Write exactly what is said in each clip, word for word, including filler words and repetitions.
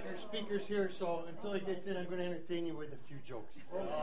Our speaker's here, so until he gets in, I'm going to entertain you with a few jokes.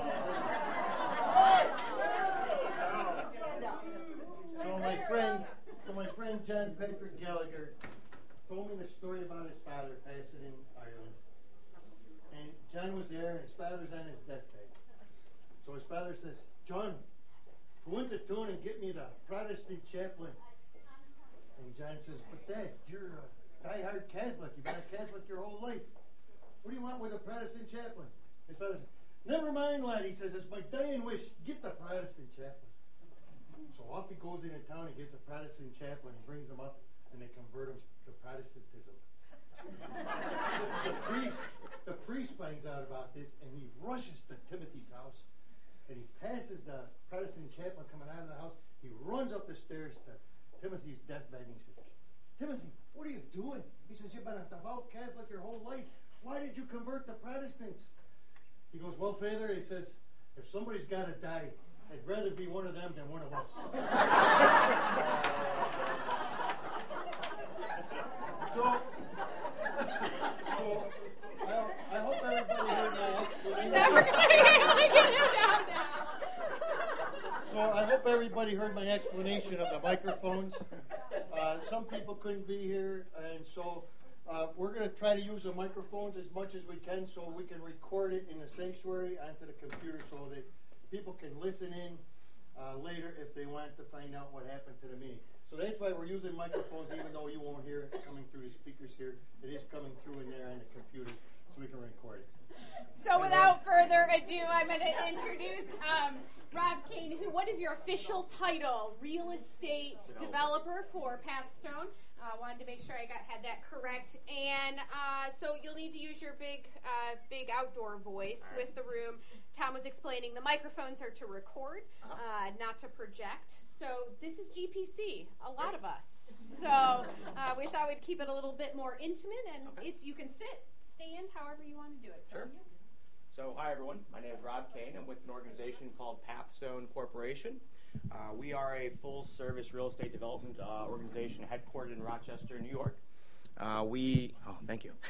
So my friend, so my friend John Patrick Gallagher told me the story about his father passing in Ireland. And John was there, and his father's on his deathbed. So his father says, John, go into town and get me the Protestant chaplain. And John says, but Dad, you're a die-hard Catholic. You've been a Catholic your whole life. What do you want with a Protestant chaplain? His father says, never mind, lad. He says, it's my dying wish. Get the Protestant chaplain. So off he goes into town and gets a Protestant chaplain and brings him up, and they convert him to Protestantism. the, priest, the priest finds out about this, and he rushes to Timothy's house, and he passes the Protestant chaplain coming out of the house. He runs up the stairs to Timothy's deathbed, and he says, Timothy, what are you doing? He says, you've been a devout Catholic your whole life. Why did you convert to Protestants? He goes, well, Father, he says, if somebody's got to die, I'd rather be one of them than one of us. so, so I, I hope everybody heard my explanation. Never gonna get him down now. So I hope everybody heard my explanation of the microphones. Uh, some people couldn't be here, and so uh, we're going to try to use the microphones as much as we can so we can record it in the sanctuary onto the computer so that people can listen in uh, later if they want to find out what happened to the meeting. So that's why we're using microphones, even though you won't hear it coming through the speakers here. It is coming through in there on the computer so we can record it. So without further ado, I'm going to introduce um, Rob Kane, who, what is your official title? Real estate developer for Pathstone. I uh, wanted to make sure I got had that correct. And uh, so you'll need to use your big uh, big outdoor voice right. with the room. Tom was explaining the microphones are to record, uh-huh. uh, not to project. So this is G P C, a lot of us. So uh, we thought we'd keep it a little bit more intimate, and okay. it's you can sit, stand, however you want to do it. Sure. So, so hi, everyone. My name is Rob Kane. I'm with an organization called Pathstone Corporation. Uh, we are a full-service real estate development uh, organization headquartered in Rochester, New York. Uh, we, oh, thank you.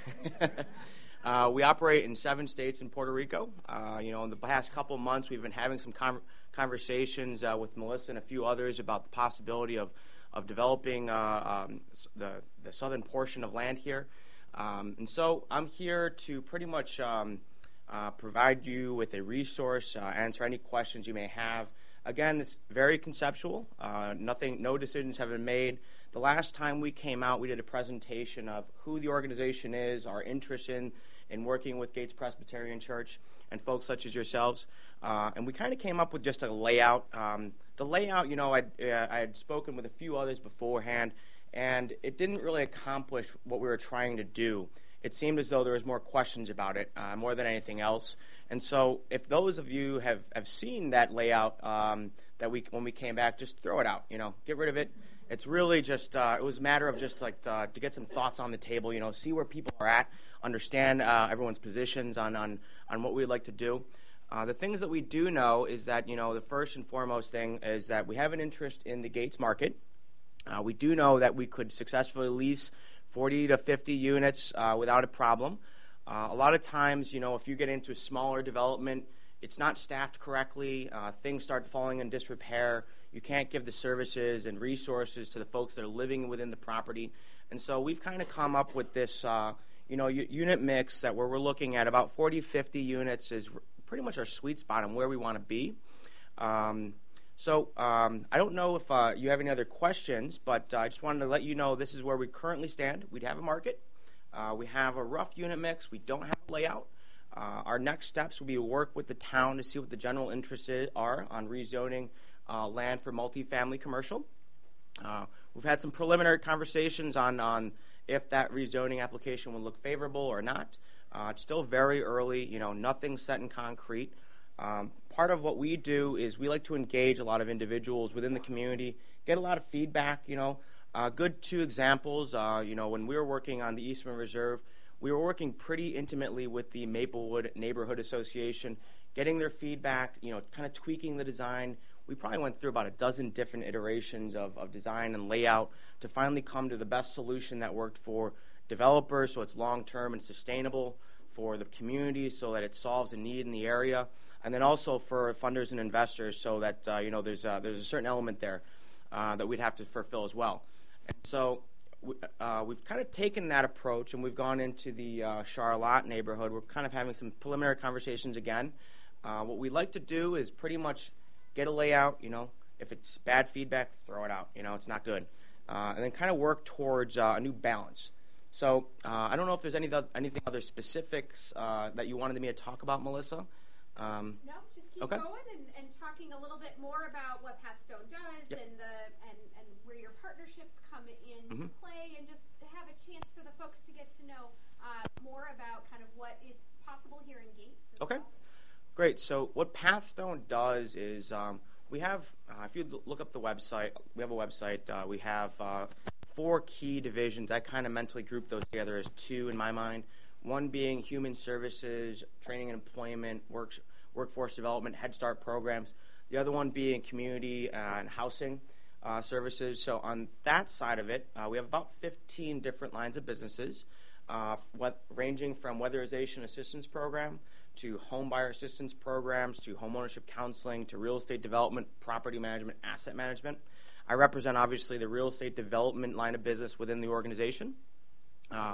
uh, we operate in seven states and Puerto Rico. Uh, you know, in the past couple of months, we've been having some com- conversations uh, with Melissa and a few others about the possibility of of developing uh, um, the the southern portion of land here. Um, and so I'm here to pretty much um, uh, provide you with a resource, uh, answer any questions you may have. Again, it's very conceptual. Uh, nothing, no decisions have been made. The last time we came out, we did a presentation of who the organization is, our interest in, in working with Gates Presbyterian Church and folks such as yourselves. Uh, and we kind of came up with just a layout. Um, the layout, you know, I'd, uh, I had spoken with a few others beforehand, and it didn't really accomplish what we were trying to do. It seemed as though there was more questions about it, uh, more than anything else. And so if those of you have, have seen that layout um, that we when we came back, just throw it out, you know, get rid of it. It's really just, uh, it was a matter of just like uh, to get some thoughts on the table, you know, see where people are at, understand uh, everyone's positions on, on, on what we'd like to do. Uh, the things that we do know is that, you know, the first and foremost thing is that we have an interest in the Gates market. Uh, we do know that we could successfully lease forty to fifty units uh, without a problem. Uh, a lot of times, you know, if you get into a smaller development, it's not staffed correctly, uh, things start falling in disrepair, you can't give the services and resources to the folks that are living within the property. And so we've kind of come up with this, uh, you know, u- unit mix that where we're looking at about forty, fifty units is r- pretty much our sweet spot on where we want to be. Um, So um, I don't know if uh, you have any other questions, but uh, I just wanted to let you know this is where we currently stand. We have a market. Uh, we have a rough unit mix. We don't have a layout. Uh, our next steps will be to work with the town to see what the general interests are on rezoning uh, land for multifamily commercial. Uh, we've had some preliminary conversations on, on if that rezoning application will look favorable or not. Uh, it's still very early. You know, nothing's set in concrete. Um, part of what we do is we like to engage a lot of individuals within the community, get a lot of feedback, you know. Uh, good two examples, uh, you know, when we were working on the Eastman Reserve, we were working pretty intimately with the Maplewood Neighborhood Association, getting their feedback, you know, kind of tweaking the design. We probably went through about a dozen different iterations of, of design and layout to finally come to the best solution that worked for developers so it's long-term and sustainable, for the community so that it solves a need in the area, and then also for funders and investors so that uh, you know there's a, there's a certain element there uh, that we'd have to fulfill as well. And so we, uh, we've kind of taken that approach, and we've gone into the uh, Charlotte neighborhood. We're kind of having some preliminary conversations again. Uh, what we like to do is pretty much get a layout. You know, if it's bad feedback, throw it out. You know, it's not good, uh, and then kind of work towards uh, a new balance. So uh, I don't know if there's any th- anything other specifics uh, that you wanted me to talk about, Melissa. Um, no, just keep okay. going and, and talking a little bit more about what Pathstone does yep. and the and, and where your partnerships come into mm-hmm. play, and just have a chance for the folks to get to know uh, more about kind of what is possible here in Gates. Okay, well. Great. So what Pathstone does is um, we have, uh, if you look up the website, we have a website. Uh, we have uh, four key divisions. I kind of mentally group those together as two in my mind. One being human services, training and employment, work, workforce development, Head Start programs. The other one being community and housing uh, services. So on that side of it, uh, we have about fifteen different lines of businesses, uh, what, ranging from weatherization assistance program to home buyer assistance programs to homeownership counseling to real estate development, property management, asset management. I represent, obviously, the real estate development line of business within the organization. Uh,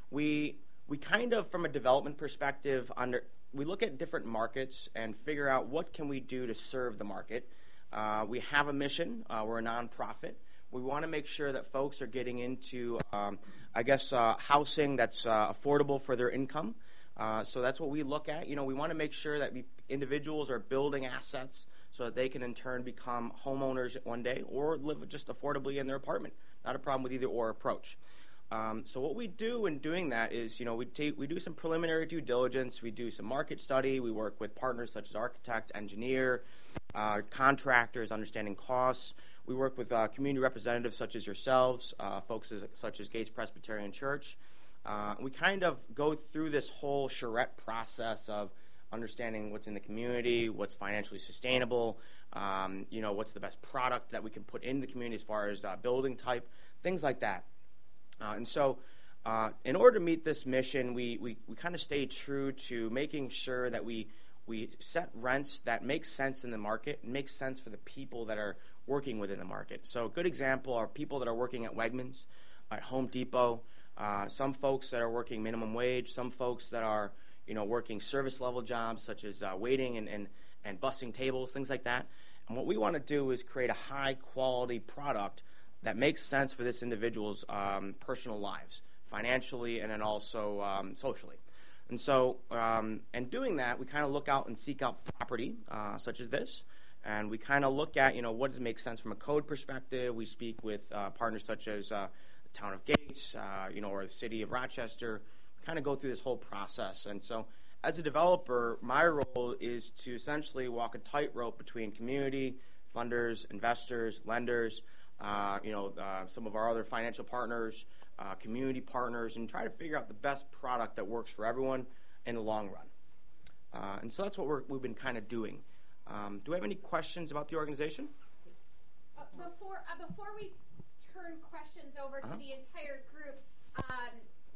we we kind of, from a development perspective, under we look at different markets and figure out what can we do to serve the market. Uh, we have a mission. Uh, we're a nonprofit. We want to make sure that folks are getting into, um, I guess, uh, housing that's uh, affordable for their income. Uh, so that's what we look at. You know, we want to make sure that we, individuals are building assets so that they can in turn become homeowners one day or live just affordably in their apartment. Not a problem with either or approach. Um, so what we do in doing that is, you know, we take we do some preliminary due diligence, we do some market study, we work with partners such as architect, engineer, uh, contractors, understanding costs. We work with uh, community representatives such as yourselves, uh, folks as, such as Gates Presbyterian Church. Uh, we kind of go through this whole charrette process of understanding what's in the community, what's financially sustainable, um, you know, what's the best product that we can put in the community as far as uh, building type, things like that. Uh, and so uh, in order to meet this mission, we, we, we kind of stay true to making sure that we we set rents that make sense in the market and make sense for the people that are working within the market. So a good example are people that are working at Wegmans, at Home Depot, uh, some folks that are working minimum wage, some folks that are you know, working service level jobs such as uh, waiting and, and, and busting tables, things like that. And what we want to do is create a high quality product that makes sense for this individual's um, personal lives, financially and then also um, socially. And so, um, and doing that, we kind of look out and seek out property uh, such as this, and we kind of look at, you know, what does make sense from a code perspective. We speak with uh, partners such as uh, the town of Gates, uh, you know, or the city of Rochester. We kind of go through this whole process. And so, as a developer, my role is to essentially walk a tightrope between community, funders, investors, lenders, uh, you know, uh, some of our other financial partners, uh, community partners, and try to figure out the best product that works for everyone in the long run. Uh, and so that's what we're, we've been kind of doing. Um, do we have any questions about the organization? Uh, before uh, before we turn questions over uh-huh. to the entire group, um,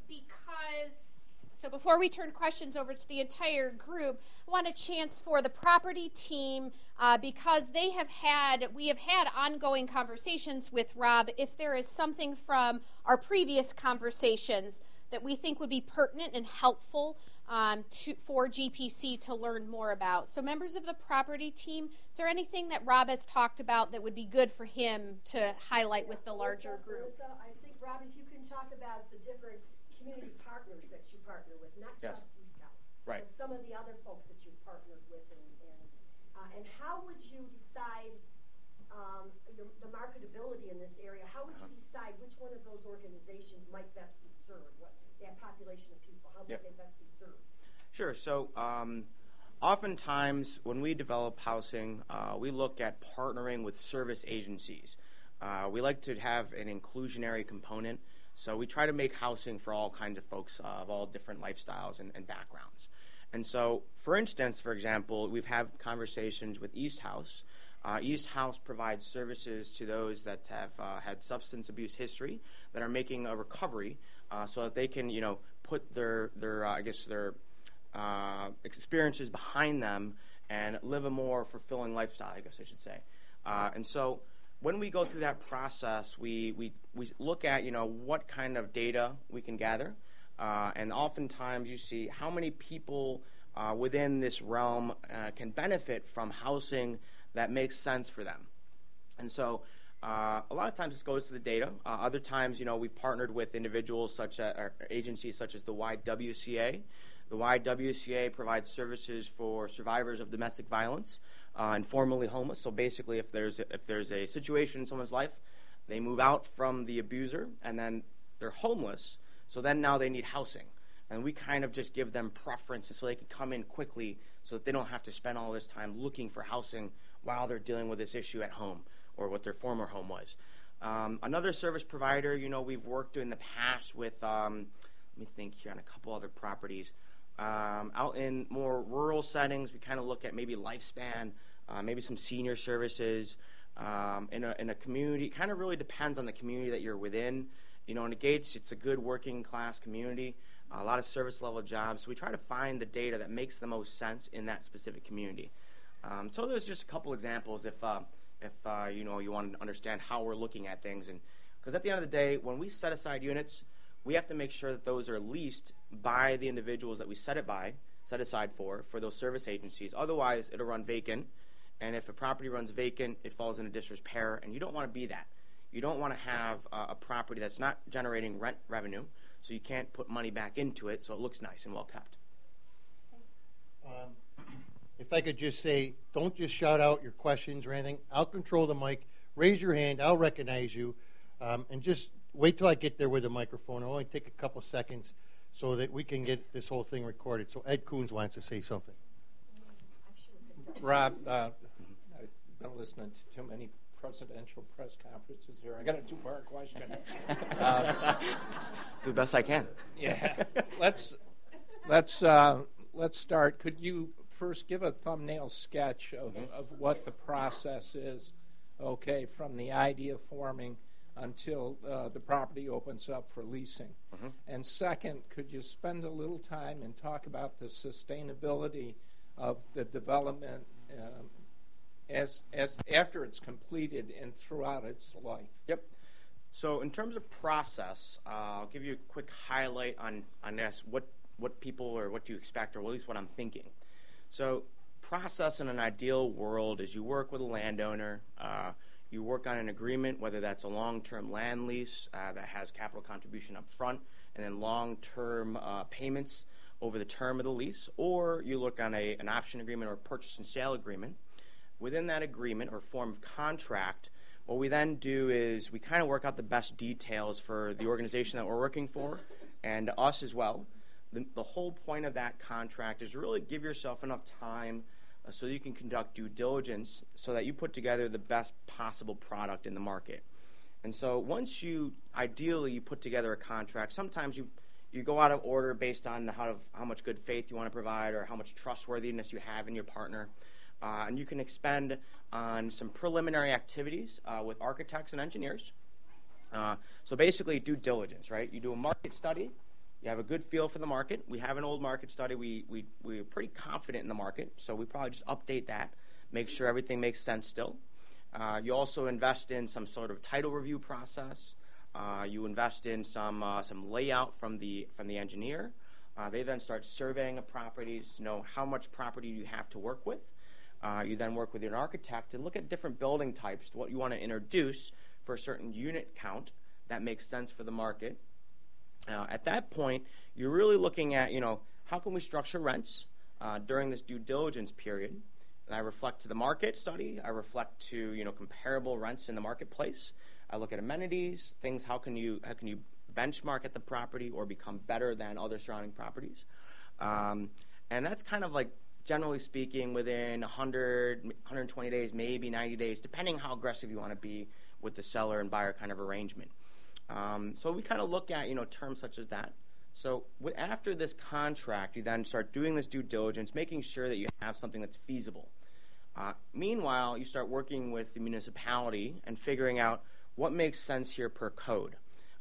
because so before we turn questions over to the entire group, I want a chance for the property team uh, because they have had we have had ongoing conversations with Rob. If there is something from our previous conversations that we think would be pertinent and helpful um, to, for G P C to learn more about. So members of the property team, is there anything that Rob has talked about that would be good for him to highlight with the larger Melissa, group? Melissa, I think, Rob, if you can talk about the different community partners that you partner with, not Yes. just East House, Right. but some of the other folks that you've partnered with, and and, uh, and how would you decide um, your, the marketability in this area? How would you decide which one of those organizations might best be served? What that population of people, how Yep. would they best be served? Sure. So um, oftentimes when we develop housing, uh, we look at partnering with service agencies. Uh, we like to have an inclusionary component. So we try to make housing for all kinds of folks uh, of all different lifestyles and, and backgrounds. And so, for instance, for example, we've had conversations with East House. Uh, East House provides services to those that have uh, had substance abuse history, that are making a recovery uh, so that they can, you know, put their, their uh, I guess, their uh, experiences behind them and live a more fulfilling lifestyle, I guess I should say. Uh, and so when we go through that process, we, we, we look at, you know, what kind of data we can gather. Uh, and oftentimes you see how many people uh, within this realm uh, can benefit from housing that makes sense for them. And so uh, a lot of times this goes to the data. Uh, other times, you know, we've partnered with individuals such as, or agencies such as the Y W C A. The Y W C A provides services for survivors of domestic violence uh, and formerly homeless. So basically, if there's a, if there's a situation in someone's life, they move out from the abuser and then they're homeless. So then now they need housing. And we kind of just give them preferences so they can come in quickly so that they don't have to spend all this time looking for housing while they're dealing with this issue at home or what their former home was. Um, another service provider, you know, we've worked in the past with, um, let me think here on a couple other properties. Um, out in more rural settings, we kind of look at maybe lifespan, uh, maybe some senior services. Um, in a in a community, it kind of really depends on the community that you're within. You know, in the Gates, it's a good working class community, a lot of service level jobs. So we try to find the data that makes the most sense in that specific community. Um, so there's just a couple examples if uh, if uh, you know you want to understand how we're looking at things, and because at the end of the day, when we set aside units, we have to make sure that those are leased by the individuals that we set it by, set aside for, for those service agencies. Otherwise, it'll run vacant. And if a property runs vacant, it falls into disrepair, and you don't want to be that. You don't want to have uh, a property that's not generating rent revenue, so you can't put money back into it so it looks nice and well kept. Um, if I could just say, don't just shout out your questions or anything. I'll control the mic. Raise your hand. I'll recognize you. Um, and just wait till I get there with the microphone. It'll only take a couple seconds so that we can get this whole thing recorded. So Ed Coons wants to say something. Rob, uh, I've been listening to too many presidential press conferences here. I got a two-part question. uh, Do the best I can. Yeah. let's let's uh, let's start. Could you first give a thumbnail sketch of, mm-hmm. of what the process is? Okay, from the idea forming until uh, the property opens up for leasing. Mm-hmm. And second, could you spend a little time and talk about the sustainability of the development um, as as after it's completed and throughout its life? Yep. So in terms of process, uh, I'll give you a quick highlight on on this, what what people or what you expect, or at least what I'm thinking. So process in an ideal world is you work with a landowner. Uh, You work on an agreement, whether that's a long-term land lease uh, that has capital contribution up front and then long-term uh, payments over the term of the lease, or you look on a, an option agreement or purchase and sale agreement. Within that agreement or form of contract, what we then do is we kind of work out the best details for the organization that we're working for and us as well. The, the whole point of that contract is really give yourself enough time Uh, so you can conduct due diligence so that you put together the best possible product in the market. And so once you, ideally, you put together a contract, sometimes you, you go out of order based on how, how much good faith you want to provide or how much trustworthiness you have in your partner. Uh, and you can expend on some preliminary activities uh, with architects and engineers. Uh, so basically due diligence, right? You do a market study. You have a good feel for the market. We have an old market study. We, we, we're pretty confident in the market, so we probably just update that, make sure everything makes sense still. Uh, you also invest in some sort of title review process. Uh, you invest in some uh, some layout from the from the engineer. Uh, they then start surveying the properties, know how much property you have to work with. Uh, you then work with your architect and look at different building types, what you want to introduce for a certain unit count that makes sense for the market. Uh, at that point, you're really looking at, you know, how can we structure rents uh, during this due diligence period? And I reflect to the market study. I reflect to, you know, comparable rents in the marketplace. I look at amenities, things. How can you how can you benchmark at the property or become better than other surrounding properties? Um, and that's kind of like, generally speaking, within one hundred, one hundred twenty days, maybe ninety days, depending how aggressive you want to be with the seller and buyer kind of arrangement. Um, so we kind of look at, you know, terms such as that. So w- after this contract, you then start doing this due diligence, making sure that you have something that's feasible. Uh, meanwhile, you start working with the municipality and figuring out what makes sense here per code.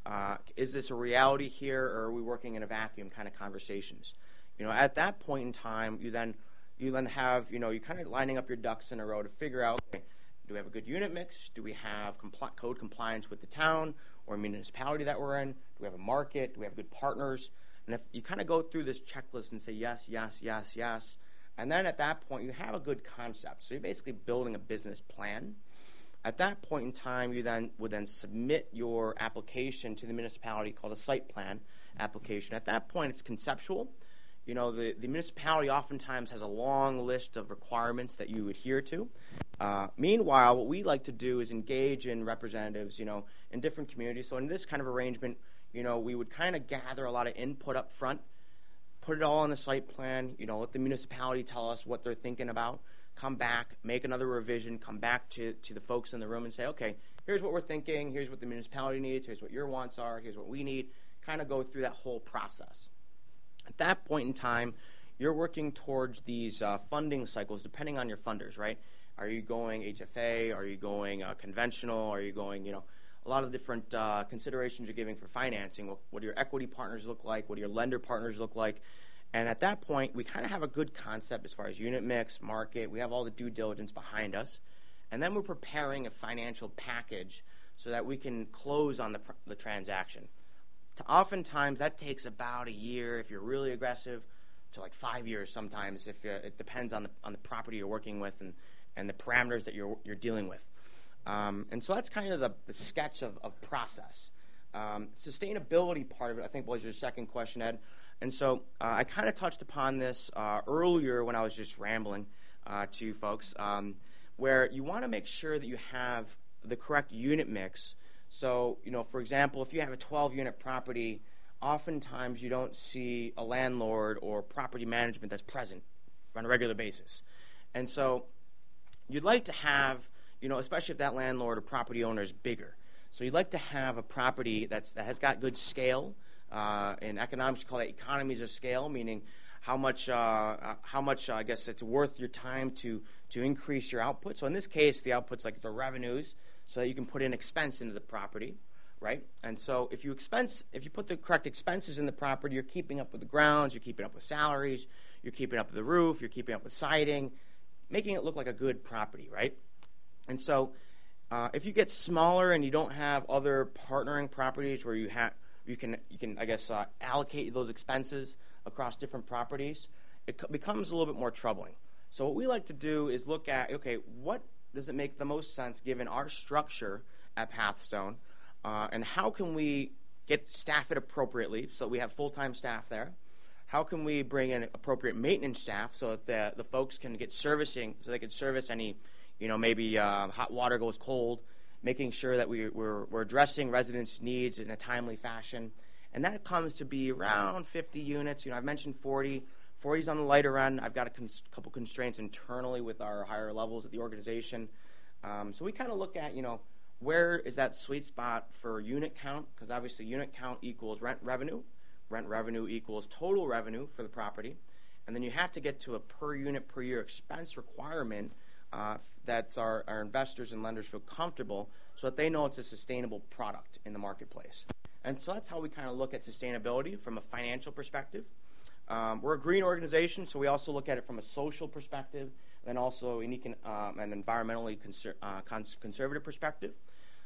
Uh, is this a reality here, or are we working in a vacuum kind of conversations? You know, at that point in time, you then you then have, you know, you're kind of lining up your ducks in a row to figure out, okay, do we have a good unit mix? Do we have compl- code compliance with the town or municipality that we're in? Do we have a market? Do we have good partners? And if you kind of go through this checklist and say yes, yes, yes, yes, and then at that point you have a good concept. So you're basically building a business plan. At that point in time, you then would then submit your application to the municipality called a site plan application. At that point, it's conceptual. You know, the, the municipality oftentimes has a long list of requirements that you adhere to. Uh, meanwhile, what we like to do is engage in representatives, you know, in different communities. So in this kind of arrangement, you know, we would kind of gather a lot of input up front, put it all on the site plan, you know, let the municipality tell us what they're thinking about, come back, make another revision, come back to, to the folks in the room and say, okay, here's what we're thinking, here's what the municipality needs, here's what your wants are, here's what we need, kind of go through that whole process. At that point in time, you're working towards these uh, funding cycles depending on your funders, right? Are you going H F A? Are you going uh, conventional? Are you going, you know, a lot of different uh, considerations you're giving for financing. What, what do your equity partners look like? What do your lender partners look like? And at that point, we kind of have a good concept as far as unit mix, market. We have all the due diligence behind us. And then we're preparing a financial package so that we can close on the, the transaction. To oftentimes, that takes about a year if you're really aggressive, to like five years sometimes. If uh, it depends on the on the property you're working with and, and the parameters that you're you're dealing with. Um, and so that's kind of the, the sketch of, of process. Um, sustainability part of it, I think, was your second question, Ed. And so uh, I kind of touched upon this uh, earlier when I was just rambling uh, to you folks, um, where you want to make sure that you have the correct unit mix. So, you know, for example, if you have a twelve-unit property, oftentimes you don't see a landlord or property management that's present on a regular basis. And so you'd like to have, you know, especially if that landlord or property owner is bigger. So you'd like to have a property that's, that has got good scale. Uh, in economics, you call that economies of scale, meaning how much, uh, how much uh, I guess it's worth your time to, to increase your output. So in this case, the output's like the revenues, so that you can put in expense into the property, right? And so if you expense, if you put the correct expenses in the property, you're keeping up with the grounds, you're keeping up with salaries, you're keeping up with the roof, you're keeping up with siding, making it look like a good property, right? And so uh, if you get smaller and you don't have other partnering properties where you have You can, you can, I guess, uh, allocate those expenses across different properties, it co- becomes a little bit more troubling. So what we like to do is look at, okay, what does it make the most sense given our structure at Pathstone, uh, and how can we get staff it appropriately so that we have full-time staff there? How can we bring in appropriate maintenance staff so that the, the folks can get servicing, so they can service any, you know, maybe uh, hot water goes cold, making sure that we, we're, we're addressing residents' needs in a timely fashion. And that comes to be around fifty units. You know, I've mentioned forty. forty's on the lighter end. I've got a cons- couple constraints internally with our higher levels at the organization. Um, so we kind of look at, you know, where is that sweet spot for unit count? Because obviously unit count equals rent revenue. Rent revenue equals total revenue for the property. And then you have to get to a per unit per year expense requirement Uh, that our, our investors and lenders feel comfortable so that they know it's a sustainable product in the marketplace. And so that's how we kind of look at sustainability from a financial perspective. Um, we're a green organization, so we also look at it from a social perspective and also an, econ- um, an environmentally conser- uh, cons- conservative perspective.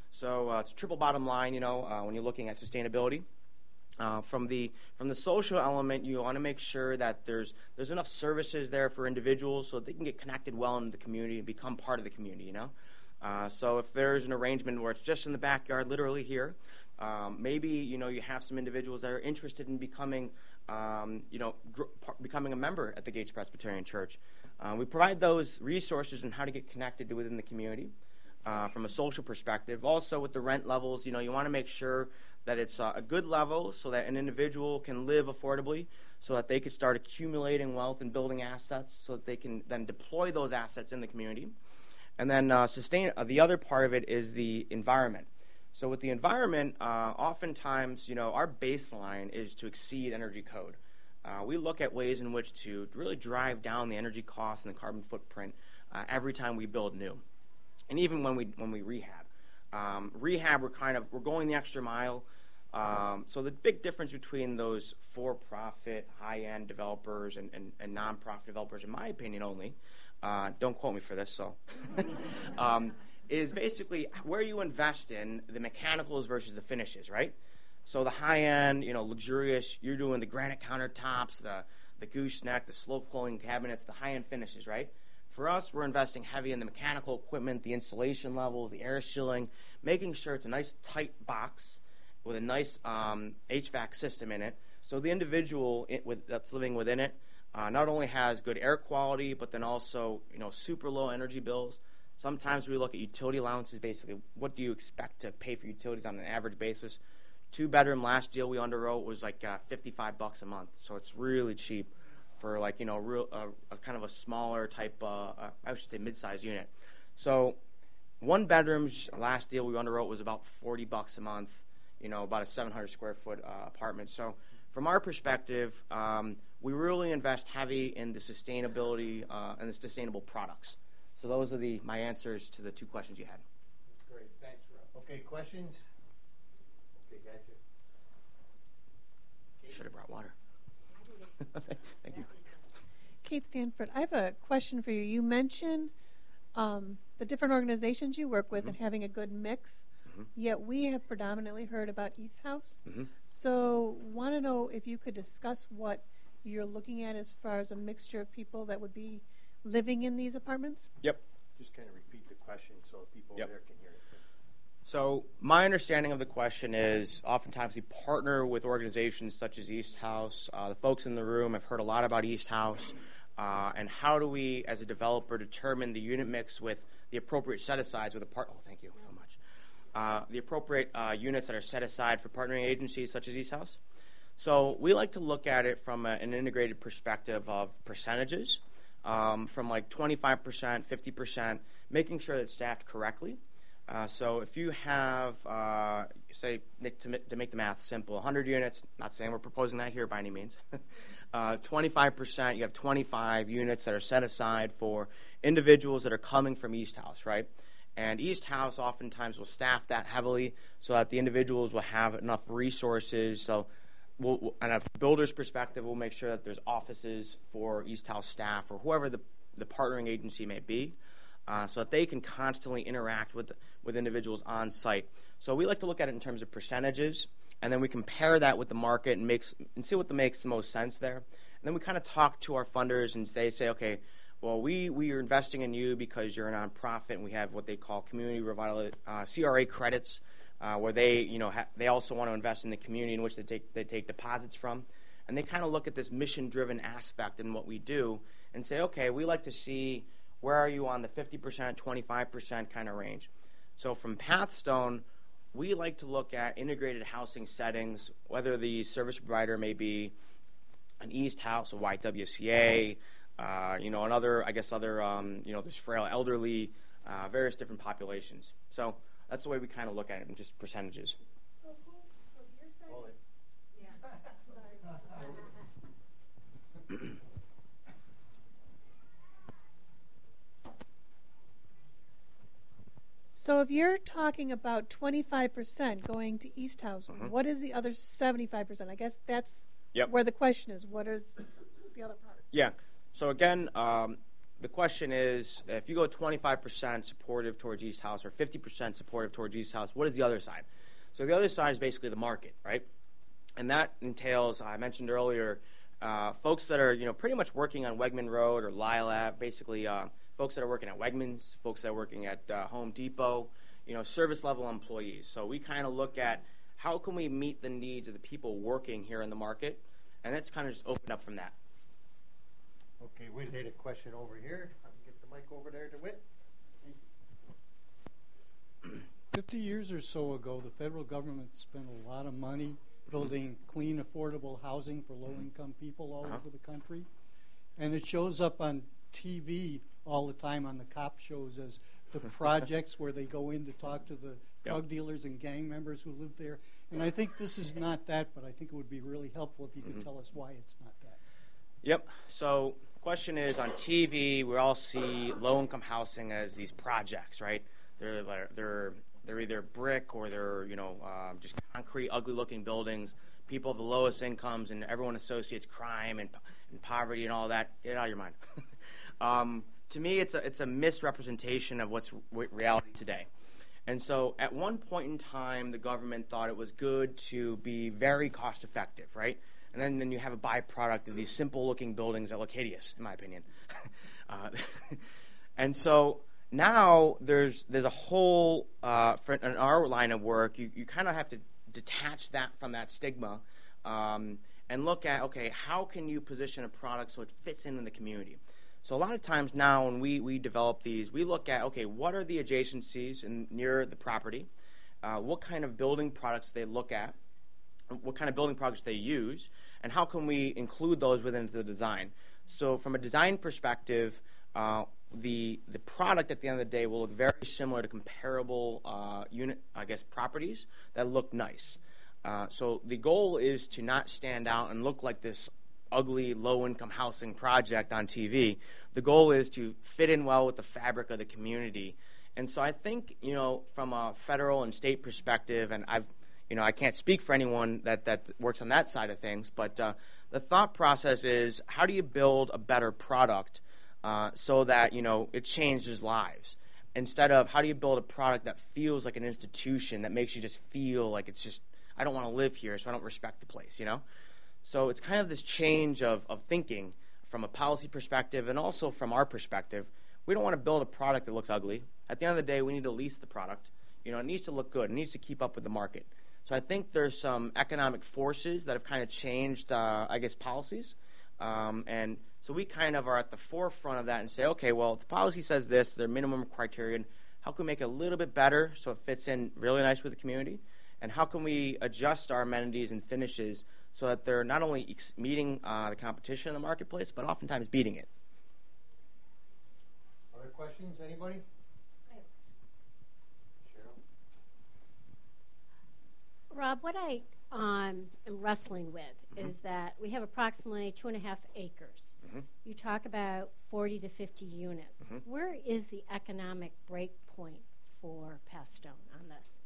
So uh, it's a triple bottom line, you know, uh, when you're looking at sustainability. Uh, from the from the social element, you want to make sure that there's there's enough services there for individuals so that they can get connected well into the community and become part of the community. You know, uh, so if there's an arrangement where it's just in the backyard, literally here, um, maybe you know you have some individuals that are interested in becoming um, you know gr- par- becoming a member at the Gates Presbyterian Church. Uh, we provide those resources and how to get connected to within the community uh, from a social perspective. Also, with the rent levels, you know, you want to make sure that it's uh, a good level so that an individual can live affordably, so that they could start accumulating wealth and building assets so that they can then deploy those assets in the community. And then uh, sustain. Uh, the other part of it is the environment. So with the environment, uh, oftentimes, you know, our baseline is to exceed energy code. Uh, we look at ways in which to really drive down the energy costs and the carbon footprint uh, every time we build new, and even when we when we rehab. Um, rehab, we're kind of we're going the extra mile. Um, so the big difference between those for-profit, high-end developers and, and, and non-profit developers, in my opinion only, uh, don't quote me for this, so, um, is basically where you invest in the mechanicals versus the finishes, right? So the high-end, you know, luxurious, you're doing the granite countertops, the, the gooseneck, the slope-flowing cabinets, the high-end finishes, right? For us, we're investing heavy in the mechanical equipment, the installation levels, the air shielding, making sure it's a nice tight box with a nice um, H V A C system in it. So the individual it, with, that's living within it uh, not only has good air quality, but then also, you know, super low energy bills. Sometimes we look at utility allowances, basically what do you expect to pay for utilities on an average basis. Two bedroom last deal we underwrote was like uh, fifty-five bucks a month. So it's really cheap for like, you know, real uh, a kind of a smaller type, uh, uh, I should say mid-sized unit. So one bedrooms last deal we underwrote was about forty bucks a month, you know, about a seven hundred square foot uh, apartment. So from our perspective, um, we really invest heavy in the sustainability uh, and the sustainable products. So those are the my answers to the two questions you had. Great, thanks, Rob. Okay, questions? Okay, gotcha. Should have brought water. Thank you. Kate Stanford, I have a question for you. You mentioned um, the different organizations you work with Mm-hmm. and having a good mix, Mm-hmm. yet we have predominantly heard about East House. Mm-hmm. So want to know if you could discuss what you're looking at as far as a mixture of people that would be living in these apartments? Yep. Just kind of repeat the question so people Yep. there can hear it. So my understanding of the question is oftentimes we partner with organizations such as East House. Uh, the folks in the room have heard a lot about East House. Uh, and how do we, as a developer, determine the unit mix with the appropriate set-asides with a part? Oh, thank you so much. Uh, the appropriate uh, units that are set aside for partnering agencies such as East House. So we like to look at it from a, an integrated perspective of percentages, um, from like twenty-five percent, fifty percent, making sure that it's staffed correctly. Uh, so if you have, uh, say, to, to make the math simple, one hundred units, not saying we're proposing that here by any means, uh, twenty-five percent, you have twenty-five units that are set aside for individuals that are coming from East House, right? And East House oftentimes will staff that heavily so that the individuals will have enough resources. So we'll, we'll, on a builder's perspective, we'll make sure that there's offices for East House staff or whoever the, the partnering agency may be. Uh, so that they can constantly interact with with individuals on site. So we like to look at it in terms of percentages, and then we compare that with the market and makes and see what the makes the most sense there. And then we kind of talk to our funders and they say, okay, well, we, we are investing in you because you're a nonprofit, and we have what they call community revital uh, C R A credits, uh, where they you know ha- they also want to invest in the community in which they take they take deposits from, and they kind of look at this mission-driven aspect in what we do and say, okay, we like to see. Where are you on the fifty percent, twenty-five percent kind of range? So from Pathstone, we like to look at integrated housing settings, whether the service provider may be an East House, a Y W C A, uh, you know, another, I guess, other, um, you know, there's frail elderly, uh, various different populations. So that's the way we kind of look at it in just percentages. So who, so you're saying? Hold it. Yeah. So if you're talking about twenty-five percent going to East House, Mhm. what is the other seventy-five percent? I guess that's Yep. where the question is. What is the other part? Yeah. So again, um, the question is, if you go twenty-five percent supportive towards East House or fifty percent supportive towards East House, what is the other side? So the other side is basically the market, right? And that entails, I mentioned earlier, uh, folks that are you know pretty much working on Wegman Road or Lilac, basically uh, folks that are working at Wegmans, folks that are working at uh, Home Depot, you know, service level employees. So we kind of look at how can we meet the needs of the people working here in the market, and that's kind of just opened up from that. Okay, we had a question over here. I'll get the mic over there to Whit. Fifty years or so ago, the federal government spent a lot of money building clean, affordable housing for low-income people all Uh-huh. over the country. And it shows up on T V all the time on the cop shows as the projects where they go in to talk to the drug dealers and gang members who live there. And I think this is not that, but I think it would be really helpful if you could Mhm. tell us why it's not that. Yep. So the question is, on T V, we all see low-income housing as these projects, right? They're they're They're either brick or they're, you know, uh, just concrete, ugly-looking buildings. People of the lowest incomes, and everyone associates crime and, and poverty and all that. Get it out of your mind. um, to me, it's a, it's a misrepresentation of what's re- reality today. And so at one point in time, the government thought it was good to be very cost-effective, right? And then, then you have a byproduct of these simple-looking buildings that look hideous, in my opinion. uh, and so now there's there's a whole, uh, for, in our line of work, you, you kind of have to detach that from that stigma um, and look at, okay, how can you position a product so it fits in in the community? So a lot of times now when we, we develop these, we look at, okay, what are the adjacencies in, near the property? Uh, what kind of building products they look at? What kind of building products they use? And how can we include those within the design? So from a design perspective, uh, the the product at the end of the day will look very similar to comparable uh, unit, I guess, properties that look nice. Uh, so the goal is to not stand out and look like this ugly low-income housing project on T V. The goal is to fit in well with the fabric of the community. And so I think, you know, from a federal and state perspective, and I've, you know, I can't speak for anyone that, that works on that side of things, but uh, the thought process is, how do you build a better product uh, so that, you know, it changes lives? Instead of, how do you build a product that feels like an institution, that makes you just feel like it's just, I don't want to live here, so I don't respect the place, you know? So it's kind of this change of, of thinking from a policy perspective and also from our perspective. We don't want to build a product that looks ugly. At the end of the day, we need to lease the product. You know, it needs to look good. It needs to keep up with the market. So I think there's some economic forces that have kind of changed, uh, I guess, policies. Um, and so we kind of are at the forefront of that and say, okay, well, if the policy says this, their minimum criterion, how can we make it a little bit better so it fits in really nice with the community? And how can we adjust our amenities and finishes so that they're not only ex- meeting uh, the competition in the marketplace, but oftentimes beating it? Other questions? Anybody? Cheryl? Rob, what I um, am wrestling with Mm-hmm. is that we have approximately two and a half acres. Mm-hmm. You talk about forty to fifty units. Mm-hmm. Where is the economic break point for Pathstone on this?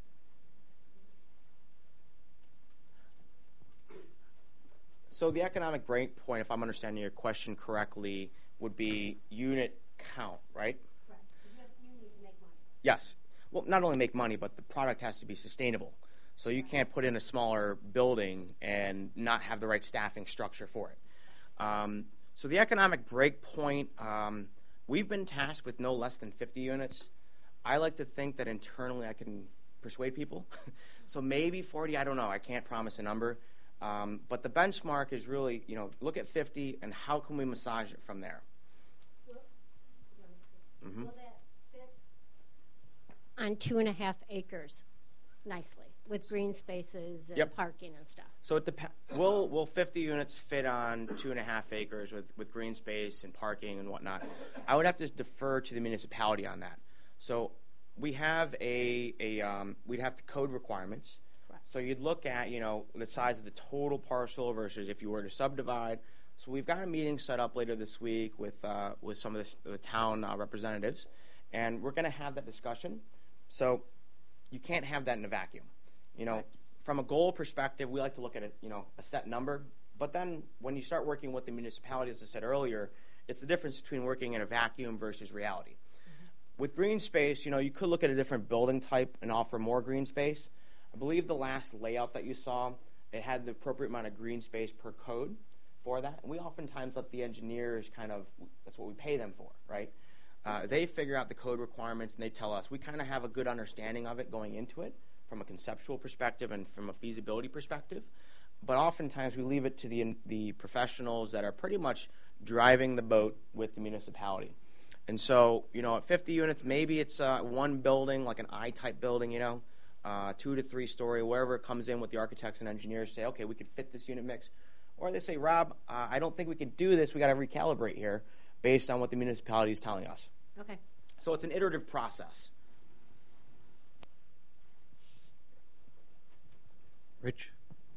So the economic break point, if I'm understanding your question correctly, would be unit count, right? Correct. You, have, you need to make money. Yes. Well, not only make money, but the product has to be sustainable. So you can't put in a smaller building and not have the right staffing structure for it. Um, so the economic break point, um, we've been tasked with no less than fifty units. I like to think that internally I can persuade people. So maybe forty, I don't know. I can't promise a number. Um, but the benchmark is really, you know, look at fifty and how can we massage it from there? Will, Mm-hmm. will that fit on two and a half acres nicely with green spaces and Yep. parking and stuff? So it dep- will will fifty units fit on two and a half acres with, with green space and parking and whatnot? I would have to defer to the municipality on that. So we have a, a um, we'd have to code requirements. Correct. So you'd look at, you know, the size of the total parcel versus if you were to subdivide. So we've got a meeting set up later this week with uh, with some of the, the town uh, representatives, and we're going to have that discussion. So you can't have that in a vacuum. You know, Right. From a goal perspective, we like to look at a, you know, a set number. But then when you start working with the municipality, as I said earlier, it's the difference between working in a vacuum versus reality. Mm-hmm. With green space, you know, you could look at a different building type and offer more green space. I believe the last layout that you saw, it had the appropriate amount of green space per code for that. And we oftentimes let the engineers kind of, that's what we pay them for, right? Uh, they figure out the code requirements and they tell us. We kind of have a good understanding of it going into it from a conceptual perspective and from a feasibility perspective. But oftentimes we leave it to the the professionals that are pretty much driving the boat with the municipality. And so, you know, at fifty units, maybe it's uh, one building, like an I-type building, you know, uh, two to three story, wherever it comes in with the architects and engineers say, okay, we could fit this unit mix. Or they say, Rob, uh, I don't think we can do this. We got to recalibrate here based on what the municipality is telling us. Okay. So it's an iterative process. Rich?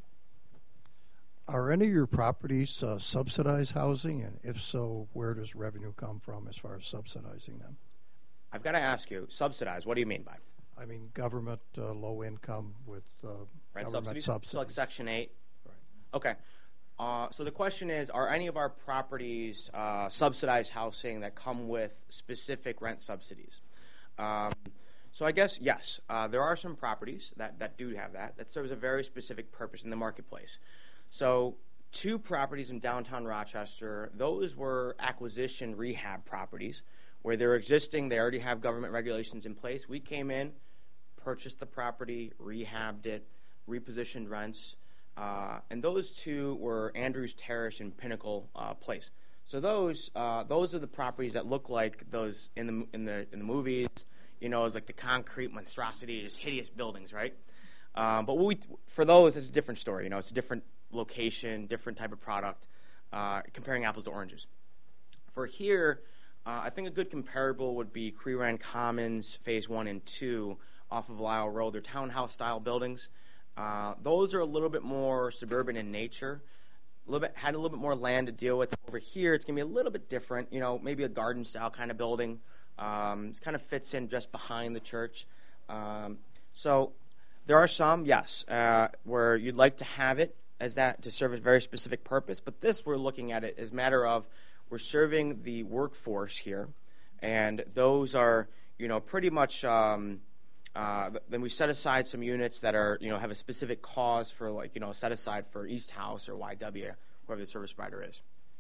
Are any of your properties uh, subsidized housing? And if so, where does revenue come from as far as subsidizing them? I've got to ask you, subsidized, what do you mean by? I mean, government, uh, low income with uh, Rent government subsidies? subsidies. So like Section eight? Right. Okay. Uh, so the question is, are any of our properties uh, subsidized housing that come with specific rent subsidies? Um, so I guess, yes, uh, there are some properties that, that do have that, that serves a very specific purpose in the marketplace. So two properties in downtown Rochester, those were acquisition rehab properties where they're existing, they already have government regulations in place. We came in, purchased the property, rehabbed it, repositioned rents, uh, and those two were Andrews Terrace and Pinnacle uh, Place. So those uh, those are the properties that look like those in the in the in the movies. You know, it's like the concrete monstrosity, just hideous buildings, right? Um, but we, for those, it's a different story. You know, it's a different location, different type of product, uh, comparing apples to oranges. For here, uh, I think a good comparable would be Creran Commons Phase One and Two off of Lyle Road. They're townhouse-style buildings. Uh, those are a little bit more suburban in nature. A little bit had a little bit more land to deal with. Over here, it's going to be a little bit different. You know, maybe a garden-style kind of building. Um, it kind of fits in just behind the church. Um, so there are some, yes, uh, where you'd like to have it as that to serve a very specific purpose. But this, we're looking at it as a matter of we're serving the workforce here, and those are, you know, pretty much. Um, uh, then we set aside some units that are, you know, have a specific cause for, like, you know, set aside for East House or Y W, whoever the service provider is.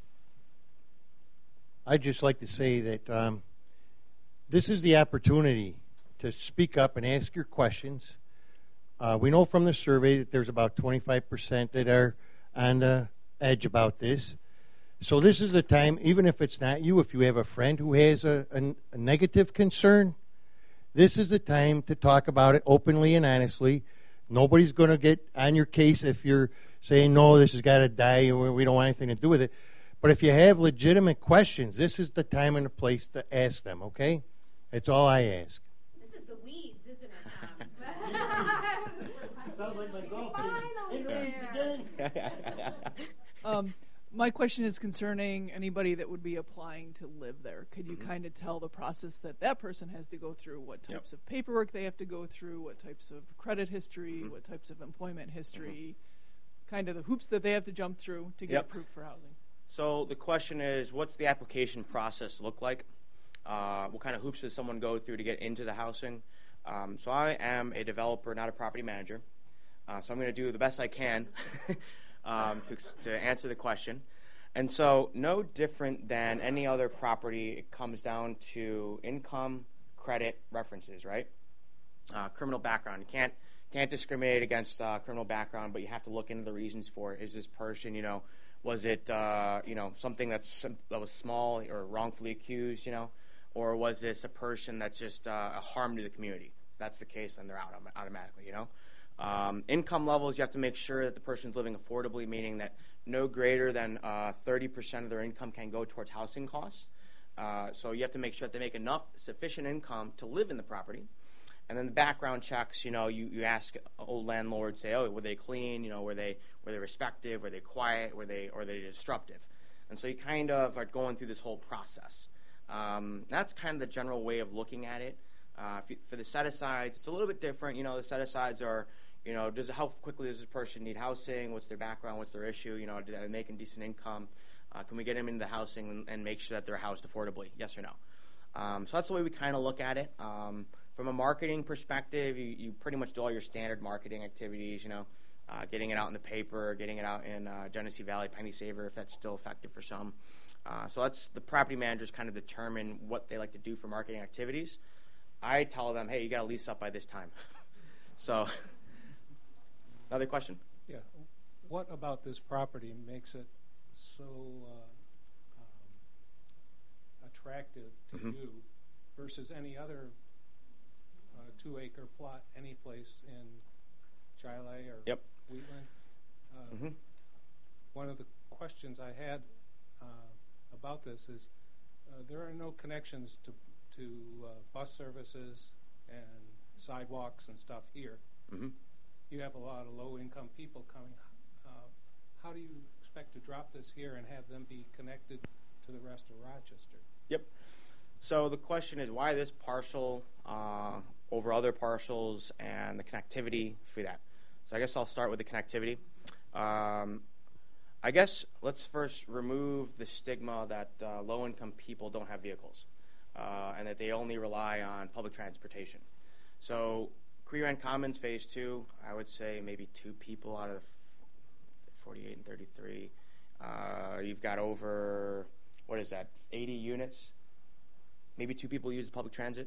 I'd just like to say that um, this is the opportunity to speak up and ask your questions. Uh, we know from the survey that there's about twenty-five percent that are on the edge about this. So this is the time, even if it's not you, if you have a friend who has a, a, a negative concern, this is the time to talk about it openly and honestly. Nobody's going to get on your case if you're saying, no, this has got to die, we don't want anything to do with it. But if you have legitimate questions, this is the time and the place to ask them, okay? That's all I ask. This is the weeds, isn't it, Tom? Sounds like my golf team. In the weeds again. Um, my question is concerning anybody that would be applying to live there. Could you mm-hmm. kind of tell the process that that person has to go through, what types yep. of paperwork they have to go through, what types of credit history, mm-hmm. what types of employment history, mm-hmm. kind of the hoops that they have to jump through to get yep. approved for housing? So the question is, what's the application process look like? Uh, what kind of hoops does someone go through to get into the housing? Um, so I am a developer, not a property manager. Uh, so I'm going to do the best I can um, to, to answer the question. And so no different than any other property, it comes down to income, credit, references, right? Uh, criminal background. You can't can't discriminate against uh, criminal background, but you have to look into the reasons for it. Is this person, you know, was it, uh, you know, something that's that was small or wrongfully accused, you know, or was this a person that's just uh, a harm to the community? If that's the case, then they're out automatically, you know. Um, income levels, you have to make sure that the person's living affordably, meaning that no greater than uh, thirty percent of their income can go towards housing costs. Uh, so you have to make sure that they make enough sufficient income to live in the property. And then the background checks, you know, you, you ask old landlords, say, oh, were they clean? You know, were they were they respective? Were they quiet? Were they or were they disruptive? And so you kind of are going through this whole process. Um, that's kind of the general way of looking at it. Uh, if you, for the set-asides, it's a little bit different. You know, the set-asides are, you know, does how quickly does this person need housing? What's their background? What's their issue? You know, are they making decent income? Uh, can we get them into the housing and, and make sure that they're housed affordably? Yes or no? Um, so that's the way we kind of look at it. Um, from a marketing perspective, you, you pretty much do all your standard marketing activities, you know, uh, getting it out in the paper, getting it out in uh, Genesee Valley, Penny Saver, if that's still effective for some. Uh, so that's the property managers kind of determine what they like to do for marketing activities. I tell them, hey, you got to lease up by this time. So, another question? Yeah. What about this property makes it so uh, um, attractive to mm-hmm. you versus any other uh, two-acre plot any place in Chile or yep. Wheatland? Uh, mm-hmm. One of the questions I had uh, about this is uh, there are no connections to to uh, bus services and sidewalks and stuff here. Mm-hmm. You have a lot of low-income people coming. Uh, how do you expect to drop this here and have them be connected to the rest of Rochester? Yep. So the question is, why this parcel uh, over other parcels and the connectivity for that. So I guess I'll start with the connectivity. Um, I guess let's first remove the stigma that uh, low-income people don't have vehicles uh, and that they only rely on public transportation. So Cree-Rent Commons Phase two, I would say maybe two people out of forty-eight and thirty-three. Uh, you've got over, what is that, eighty units? Maybe two people use the public transit.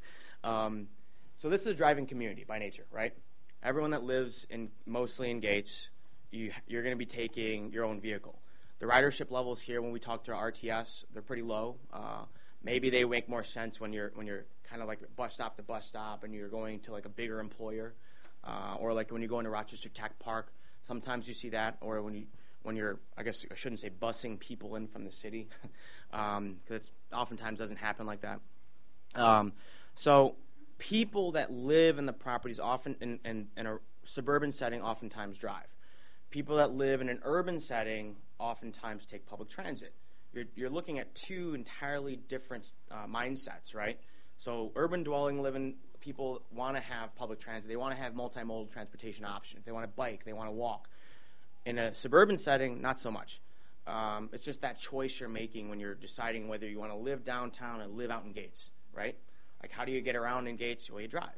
um, so this is a driving community by nature, right? Everyone that lives in mostly in Gates, you, you're going to be taking your own vehicle. The ridership levels here, when we talk to R T S, they're pretty low. Uh, maybe they make more sense when you're when you're kind of like bus stop to bus stop, and you're going to like a bigger employer, uh, or like when you go into Rochester Tech Park. Sometimes you see that, or when you when you're, I guess I shouldn't say busing people in from the city, because um, it oftentimes doesn't happen like that. Um, so people that live in the properties often in, in, in a suburban setting oftentimes drive. People that live in an urban setting oftentimes take public transit. You're, you're looking at two entirely different uh, mindsets, right? So urban dwelling living people want to have public transit. They want to have multimodal transportation options. They want to bike. They want to walk. In a suburban setting, not so much. Um, it's just that choice you're making when you're deciding whether you want to live downtown or live out in Gates, right? Like, how do you get around in Gates? Well, you drive.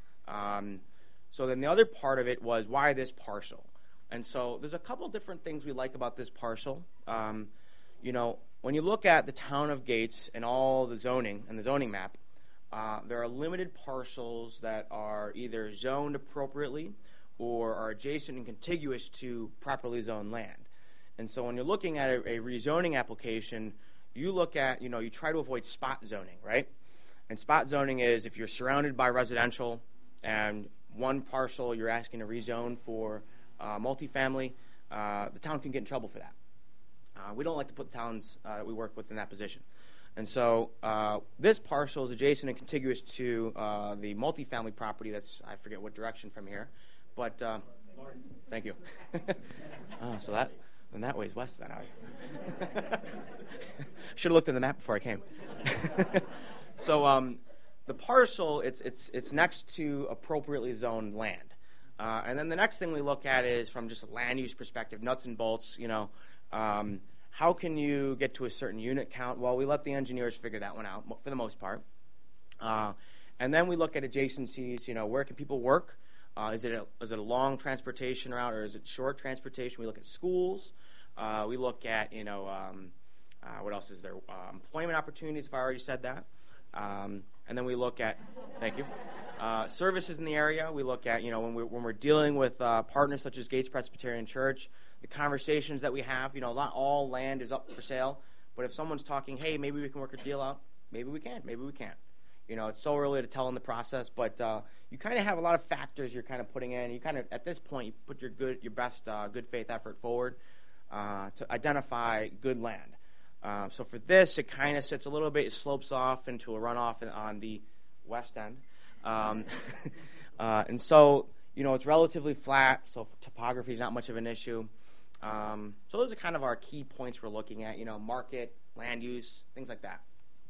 Um, so then the other part of it was, why this parcel? And so there's a couple different things we like about this parcel. Um, you know, when you look at the town of Gates and all the zoning and the zoning map, uh, there are limited parcels that are either zoned appropriately or are adjacent and contiguous to properly zoned land. And so when you're looking at a, a rezoning application, you look at, you know, you try to avoid spot zoning, right? And spot zoning is if you're surrounded by residential and one parcel you're asking to rezone for uh, multifamily, uh, the town can get in trouble for that. Uh, we don't like to put the towns uh, we work with in that position. And so uh, this parcel is adjacent and contiguous to uh, the multifamily property that's, I forget what direction from here. But uh, thank you. oh, so that then that way's west then. I should have looked at the map before I came. so um, the parcel, it's it's it's next to appropriately zoned land, uh, and then the next thing we look at is from just a land use perspective, nuts and bolts. You know, um, how can you get to a certain unit count? Well, we let the engineers figure that one out for the most part, uh, and then we look at adjacencies. You know, where can people work? Uh, is it a, is it a long transportation route or is it short transportation? We look at schools. Uh, we look at, you know, um, uh, what else is there? Uh, employment opportunities, if I already said that. Um, and then we look at, thank you, uh, services in the area. We look at, you know, when we're, when we're dealing with uh, partners such as Gates Presbyterian Church, the conversations that we have, you know, not all land is up for sale. But if someone's talking, hey, maybe we can work a deal out, maybe we can, maybe we can't. You know, it's so early to tell in the process, but uh, you kind of have a lot of factors you're kind of putting in. You kind of, at this point, you put your good, your best uh, good faith effort forward uh, to identify good land. Uh, so for this, it kind of sits a little bit, it slopes off into a runoff on the west end. Um, uh, and so, you know, it's relatively flat, so topography is not much of an issue. Um, so those are kind of our key points we're looking at, you know, market, land use, things like that.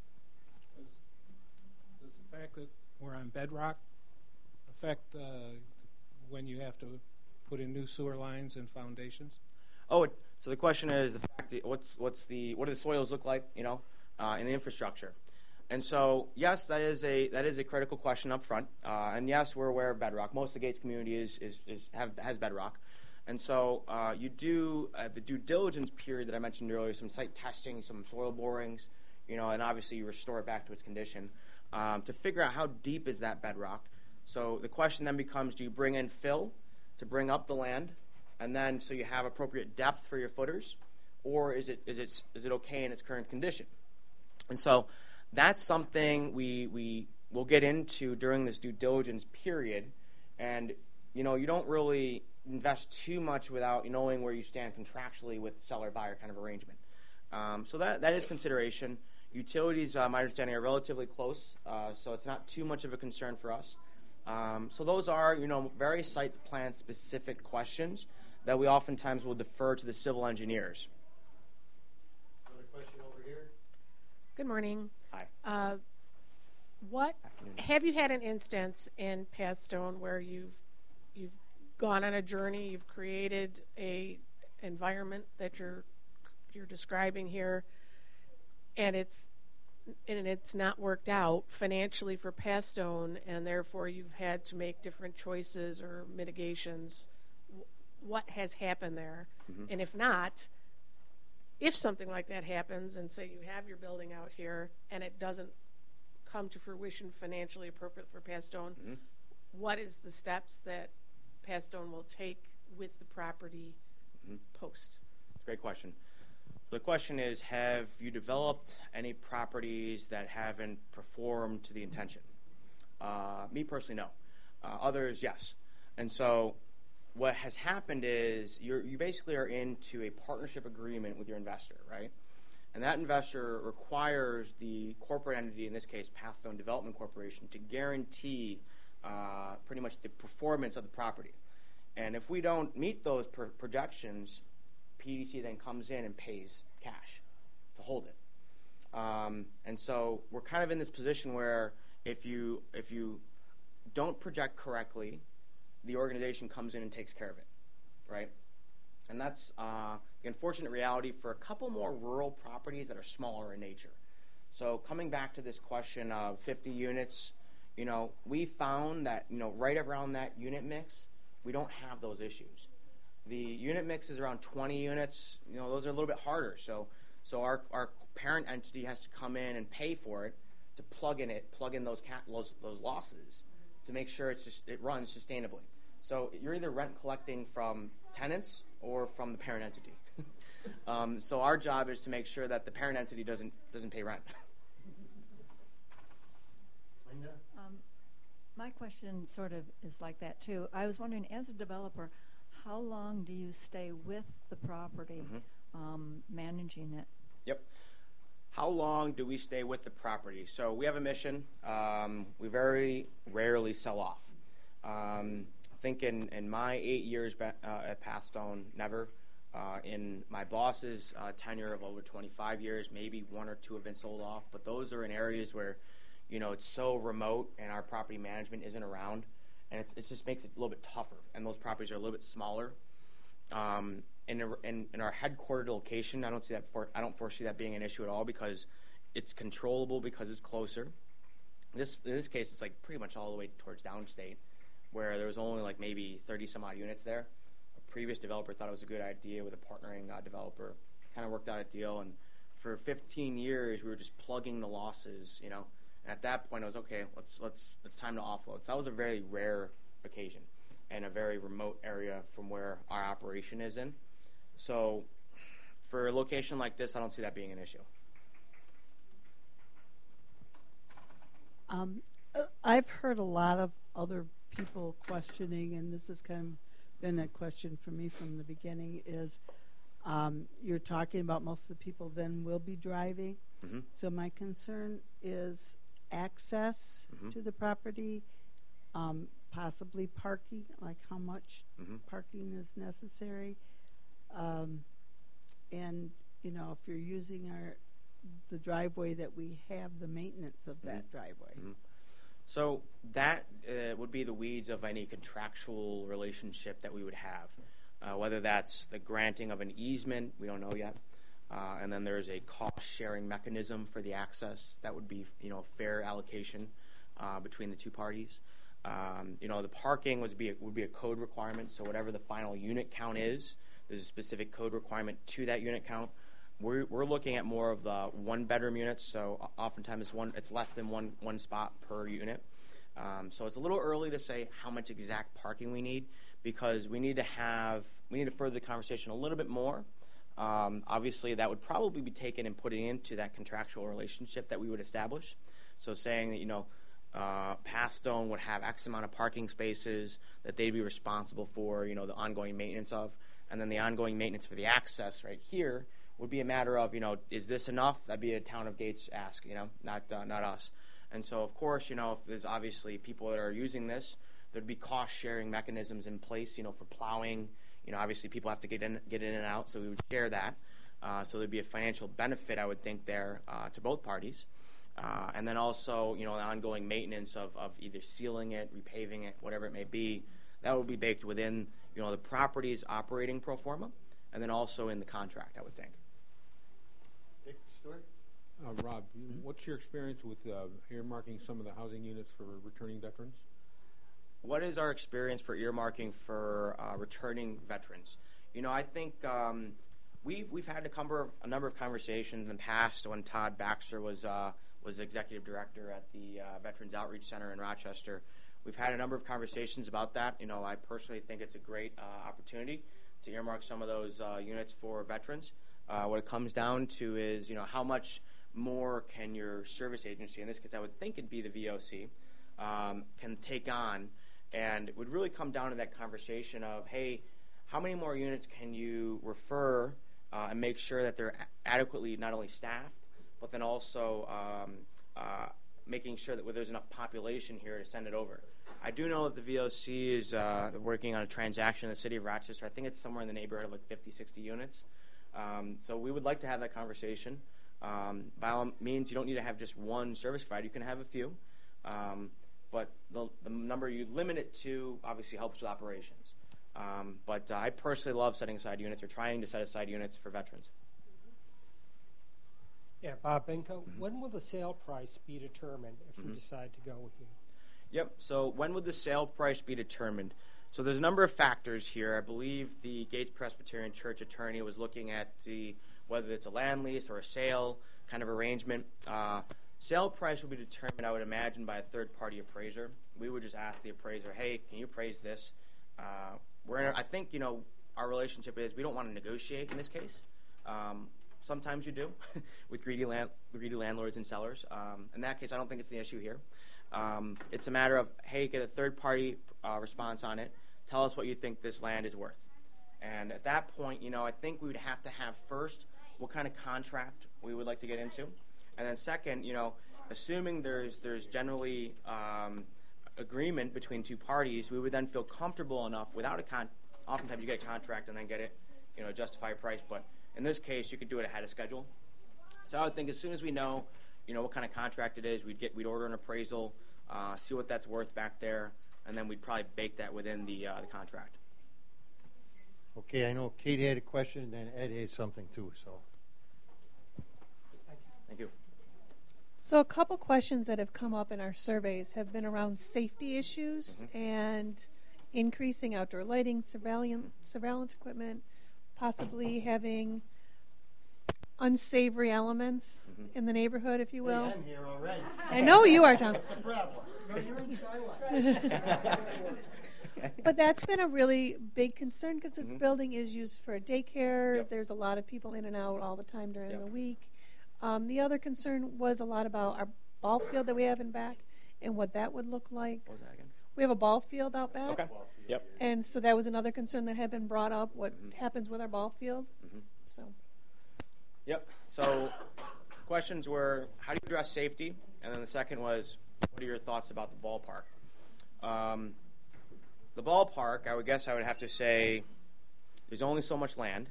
The fact that we're on bedrock affect uh, when you have to put in new sewer lines and foundations? Oh, it, so the question is the fact that what's what's the what do the soils look like, you know, uh, in the infrastructure? And so yes, that is a that is a critical question up front. Uh, and yes, we're aware of bedrock. Most of the Gates community is is, is have has bedrock. And so uh, you do uh, the due diligence period that I mentioned earlier, some site testing, some soil borings, you know, and obviously you restore it back to its condition. Um, to figure out how deep is that bedrock. So the question then becomes, do you bring in fill to bring up the land, and then so you have appropriate depth for your footers, or is it is it is it okay in its current condition? And so that's something we we will get into during this due diligence period. And you know, you don't really invest too much without knowing where you stand contractually with seller-buyer kind of arrangement. Um, so that that is consideration. Utilities, uh, my understanding, are relatively close, uh, so it's not too much of a concern for us. Um, so those are, you know, very site plan specific questions that we oftentimes will defer to the civil engineers. Another question over here. Good morning. Hi. Uh, what have you had an instance in Pathstone where you've you've gone on a journey, you've created a environment that you're you're describing here, and it's and it's not worked out financially for Pathstone, and therefore you've had to make different choices or mitigations? What has happened there? Mm-hmm. And if not, if something like that happens, and say you have your building out here and it doesn't come to fruition financially appropriate for Pathstone, mm-hmm. what is the steps that Pathstone will take with the property mm-hmm. post? Great question. The question is, have you developed any properties that haven't performed to the intention? Uh, me personally, no. Uh, others, yes. And so what has happened is you're, you basically are into a partnership agreement with your investor, right? And that investor requires the corporate entity, in this case, Pathstone Development Corporation, to guarantee uh, pretty much the performance of the property. And if we don't meet those pro- projections, P D C then comes in and pays cash to hold it. Um, and so we're kind of in this position where if you if you don't project correctly, the organization comes in and takes care of it, right? And that's uh, the unfortunate reality for a couple more rural properties that are smaller in nature. So coming back to this question of fifty units, you know, we found that, you know, right around that unit mix, we don't have those issues. The unit mix is around twenty units. You know, those are a little bit harder. So, so our our parent entity has to come in and pay for it to plug in it, plug in those ca- those, those losses to make sure it's just, it runs sustainably. So you're either rent collecting from tenants or from the parent entity. um, so our job is to make sure that the parent entity doesn't doesn't pay rent. Linda? Um, my question sort of is like that too. I was wondering, as a developer, how long do you stay with the property, mm-hmm. um, managing it? Yep. How long do we stay with the property? So we have a mission. Um, we very rarely sell off. Um, I think in, in my eight years ba- uh, at Pathstone, never. Uh, in my boss's uh, tenure of over twenty-five years, maybe one or two have been sold off. But those are in areas where, you know, it's so remote and our property management isn't around. And it, it just makes it a little bit tougher. And those properties are a little bit smaller. Um, in, in, in our headquartered location, I don't see that. For, I don't foresee that being an issue at all because it's controllable because it's closer. This in this case, it's like pretty much all the way towards downstate, where there was only like maybe thirty some odd units there. A previous developer thought it was a good idea with a partnering uh, developer. Kind of worked out a deal, and for fifteen years we were just plugging the losses, you know. And at that point, I was okay. Let's let's it's time to offload. So that was a very rare occasion, and a very remote area from where our operation is in. So, for a location like this, I don't see that being an issue. Um, I've heard a lot of other people questioning, and this has kind of been a question for me from the beginning. Is um, you're talking about most of the people then will be driving. Mm-hmm. So my concern is access mm-hmm. to the property, um, possibly parking, like how much mm-hmm. parking is necessary, um, and you know if you're using our the driveway that we have, the maintenance of that mm-hmm. driveway. Mm-hmm. So that uh, would be the weeds of any contractual relationship that we would have, uh, whether that's the granting of an easement, we don't know yet. Uh, and then there's a cost-sharing mechanism for the access. That would be, you know, fair allocation uh, between the two parties. Um, you know, the parking would be a, would be a code requirement. So whatever the final unit count is, there's a specific code requirement to that unit count. We're we're looking at more of the one-bedroom units. So oftentimes it's one it's less than one one spot per unit. Um, so it's a little early to say how much exact parking we need because we need to have we need to further the conversation a little bit more. Um, obviously, that would probably be taken and put into that contractual relationship that we would establish. So saying that, you know, uh, Pathstone would have X amount of parking spaces that they'd be responsible for, you know, the ongoing maintenance of. And then the ongoing maintenance for the access right here would be a matter of, you know, is this enough? That'd be a Town of Gates ask, you know, not uh, not us. And so, of course, you know, if there's obviously people that are using this, there'd be cost-sharing mechanisms in place, you know, for plowing. You know, obviously people have to get in, get in and out, so we would share that. Uh, so there'd be a financial benefit, I would think, there uh, to both parties. Uh, and then also, you know, the ongoing maintenance of, of either sealing it, repaving it, whatever it may be, that would be baked within, you know, the property's operating pro forma, and then also in the contract, I would think. Dick, Stuart? Uh, Rob, what's your experience with uh, earmarking some of the housing units for returning veterans? What is our experience for earmarking for uh, returning veterans? You know, I think um, we've we've had a number of, a number of conversations in the past when Todd Baxter was uh, was executive director at the uh, Veterans Outreach Center in Rochester. We've had a number of conversations about that. You know, I personally think it's a great uh, opportunity to earmark some of those uh, units for veterans. Uh, what it comes down to is, you know, how much more can your service agency, in this case I would think it'd be the V O C, um, can take on. And it would really come down to that conversation of, hey, how many more units can you refer uh, and make sure that they're a- adequately not only staffed, but then also um, uh, making sure that there's enough population here to send it over. I do know that the V O C is uh, working on a transaction in the city of Rochester. I think it's somewhere in the neighborhood of like fifty, sixty units. Um, so we would like to have that conversation. Um, by all means, you don't need to have just one service provider. You can have a few. Um, But the, the number you limit it to obviously helps with operations. Um, but uh, I personally love setting aside units or trying to set aside units for veterans. Yeah, Bob Benko, when will the sale price be determined if Mhm. we decide to go with you? Yep. So when would the sale price be determined? So there's a number of factors here. I believe the Gates Presbyterian Church attorney was looking at the whether it's a land lease or a sale kind of arrangement. Uh, Sale price will be determined, I would imagine, by a third-party appraiser. We would just ask the appraiser, hey, can you appraise this? Uh, we're in a, I think, you know, our relationship is we don't want to negotiate in this case. Um, sometimes you do with greedy, land, greedy landlords and sellers. Um, in that case, I don't think it's the issue here. Um, it's a matter of, hey, get a third-party uh, response on it. Tell us what you think this land is worth. And at that point, you know, I think we would have to have first what kind of contract we would like to get into. And then second, you know, assuming there's there's generally um, agreement between two parties, we would then feel comfortable enough without a con. Oftentimes you get a contract and then get it, you know, justify price. But in this case, you could do it ahead of schedule. So I would think as soon as we know, you know, what kind of contract it is, we'd get we'd order an appraisal, uh, see what that's worth back there, and then we'd probably bake that within the uh, the contract. Okay, I know Kate had a question, and then Ed had something too. So. Thank you. So a couple questions that have come up in our surveys have been around safety issues Mm-hmm. and increasing outdoor lighting, surveillance, surveillance equipment, possibly having unsavory elements Mm-hmm. in the neighborhood, if you will. Hey, I'm here already. I know you are, Tom. What's the problem? No, you're in Charlotte. But that's been a really big concern because this Mhm. building is used for daycare. Yep. There's a lot of people in and out all the time during Yep. the week. Um, the other concern was a lot about our ball field that we have in back and what that would look like. What was that again? We have a ball field out back. Okay. Yep. And so that was another concern that had been brought up, what Mhm. happens with our ball field. Mm-hmm. So Yep. So questions were, how do you address safety? And then the second was, what are your thoughts about the ballpark? Um, the ballpark, I would guess I would have to say, there's only so much land.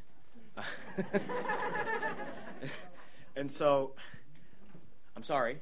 And so, I'm sorry.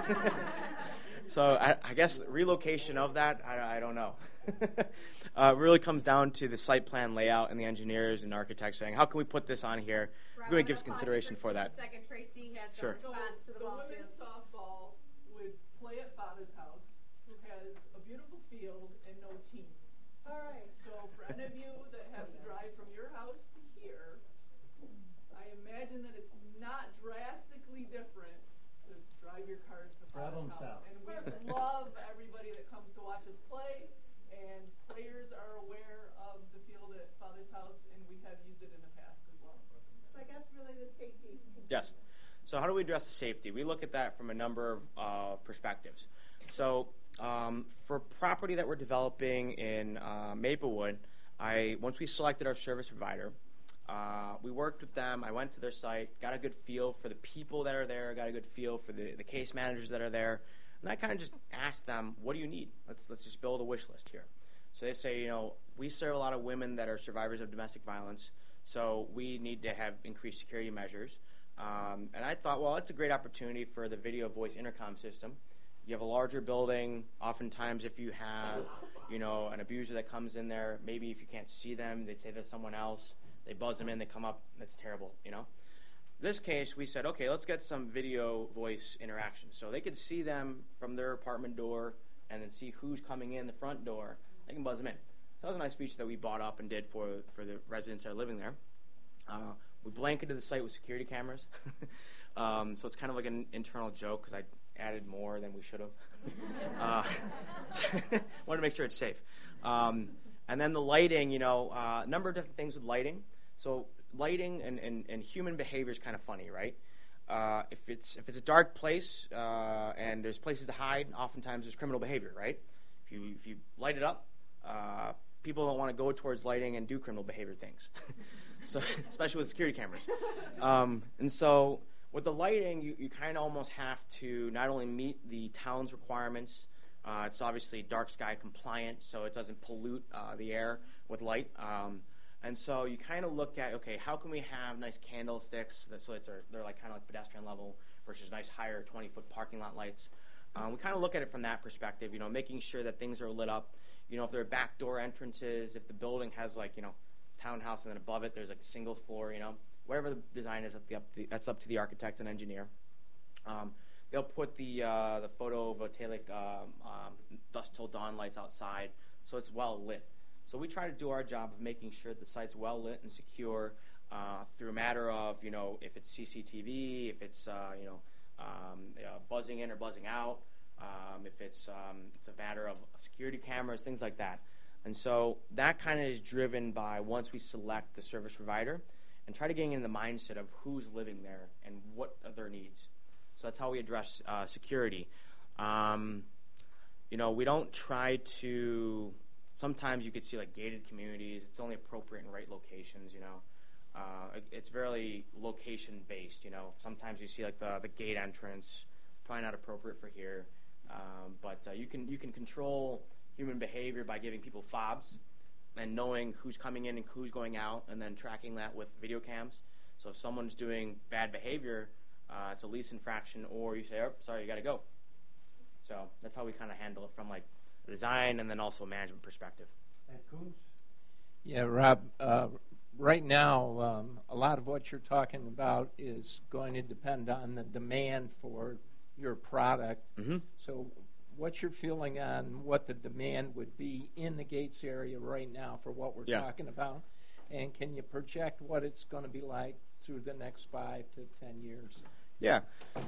So I, I guess relocation of that, I, I don't know. uh, it really comes down to the site plan layout and the engineers and architects saying, how can we put this on here? We're going to give us consideration for that. Second, Tracy has Sure. a response to the the ball women's field. softball would play at Father's house, who has a beautiful field and no team. All right. So for any of you that have to drive from your house to here, I imagine that it's not drastically different to drive your cars to Problem Father's house. solved. And we love everybody that comes to watch us play, and players are aware of the field at Father's house, and we have used it in the past as well. I guess really the safety. Yes. So how do we address the safety? We look at that from a number of uh, perspectives. So um, for property that we're developing in uh, Maplewood, I once we selected our service provider, uh, we worked with them. I went to their site, got a good feel for the people that are there, got a good feel for the, the case managers that are there, and I kind of just asked them, what do you need? Let's let's just build a wish list here. So they say, you know, we serve a lot of women that are survivors of domestic violence, so we need to have increased security measures. Um, and I thought, well, it's a great opportunity for the video voice intercom system. You have a larger building. Oftentimes, if you have, you know, an abuser that comes in there, maybe if you can't see them, they say there's someone else. They buzz them in. They come up. That's terrible, you know. This case, we said, okay, let's get some video voice interaction. So they could see them from their apartment door and then see who's coming in the front door. They can buzz them in. So that was a nice feature that we bought up and did for for the residents that are living there. Uh, we blanketed the site with security cameras. um, so it's kind of like an internal joke because I added more than we should have. uh, wanted to make sure it's safe. Um, and then the lighting, you know, a uh, number of different things with lighting. So lighting and, and, and human behavior is kind of funny, right? Uh, if it's if it's a dark place uh, and there's places to hide, oftentimes there's criminal behavior, right? If you if you light it up, uh, people don't want to go towards lighting and do criminal behavior things. So especially with security cameras. Um, and so with the lighting, you, you kind of almost have to not only meet the town's requirements, uh, it's obviously dark sky compliant, so it doesn't pollute uh, the air with light. Um, and so you kind of look at, okay, how can we have nice candlesticks that, so it's are, they're like kind of like pedestrian level versus nice higher twenty-foot parking lot lights. Um, we kind of look at it from that perspective, you know, making sure that things are lit up. You know, if there are backdoor entrances, if the building has like, you know, townhouse and then above it there's like a single floor, you know, whatever the design is, up the, up the, that's up to the architect and engineer. Um, they'll put the uh, the photovoltaic um, um, dusk till dawn lights outside, so it's well lit. So we try to do our job of making sure the site's well lit and secure uh, through a matter of, you know, if it's C C T V, if it's uh, you know um, uh, buzzing in or buzzing out, um, if it's um, it's a matter of security cameras, things like that. And so that kind of is driven by once we select the service provider and try to get in the mindset of who's living there and what are their needs. So that's how we address uh, security. Um, you know, we don't try to, sometimes you could see like gated communities. It's only appropriate in right locations, you know. Uh, it's very location-based, you know. Sometimes you see like the, the gate entrance, probably not appropriate for here. Um, but uh, you can you can control human behavior by giving people fobs and knowing who's coming in and who's going out, and then tracking that with video cams. So if someone's doing bad behavior, uh, it's a lease infraction, or you say, oh, sorry, you got to go. So that's how we kind of handle it from like a design and then also a management perspective. And Coons? Yeah, Rob, uh, right now, um, a lot of what you're talking about is going to depend on the demand for your product. Mm-hmm. So what's your feeling on what the demand would be in the Gates area right now for what we're Yeah. talking about? And can you project what it's going to be like through the next five to ten years? Yeah.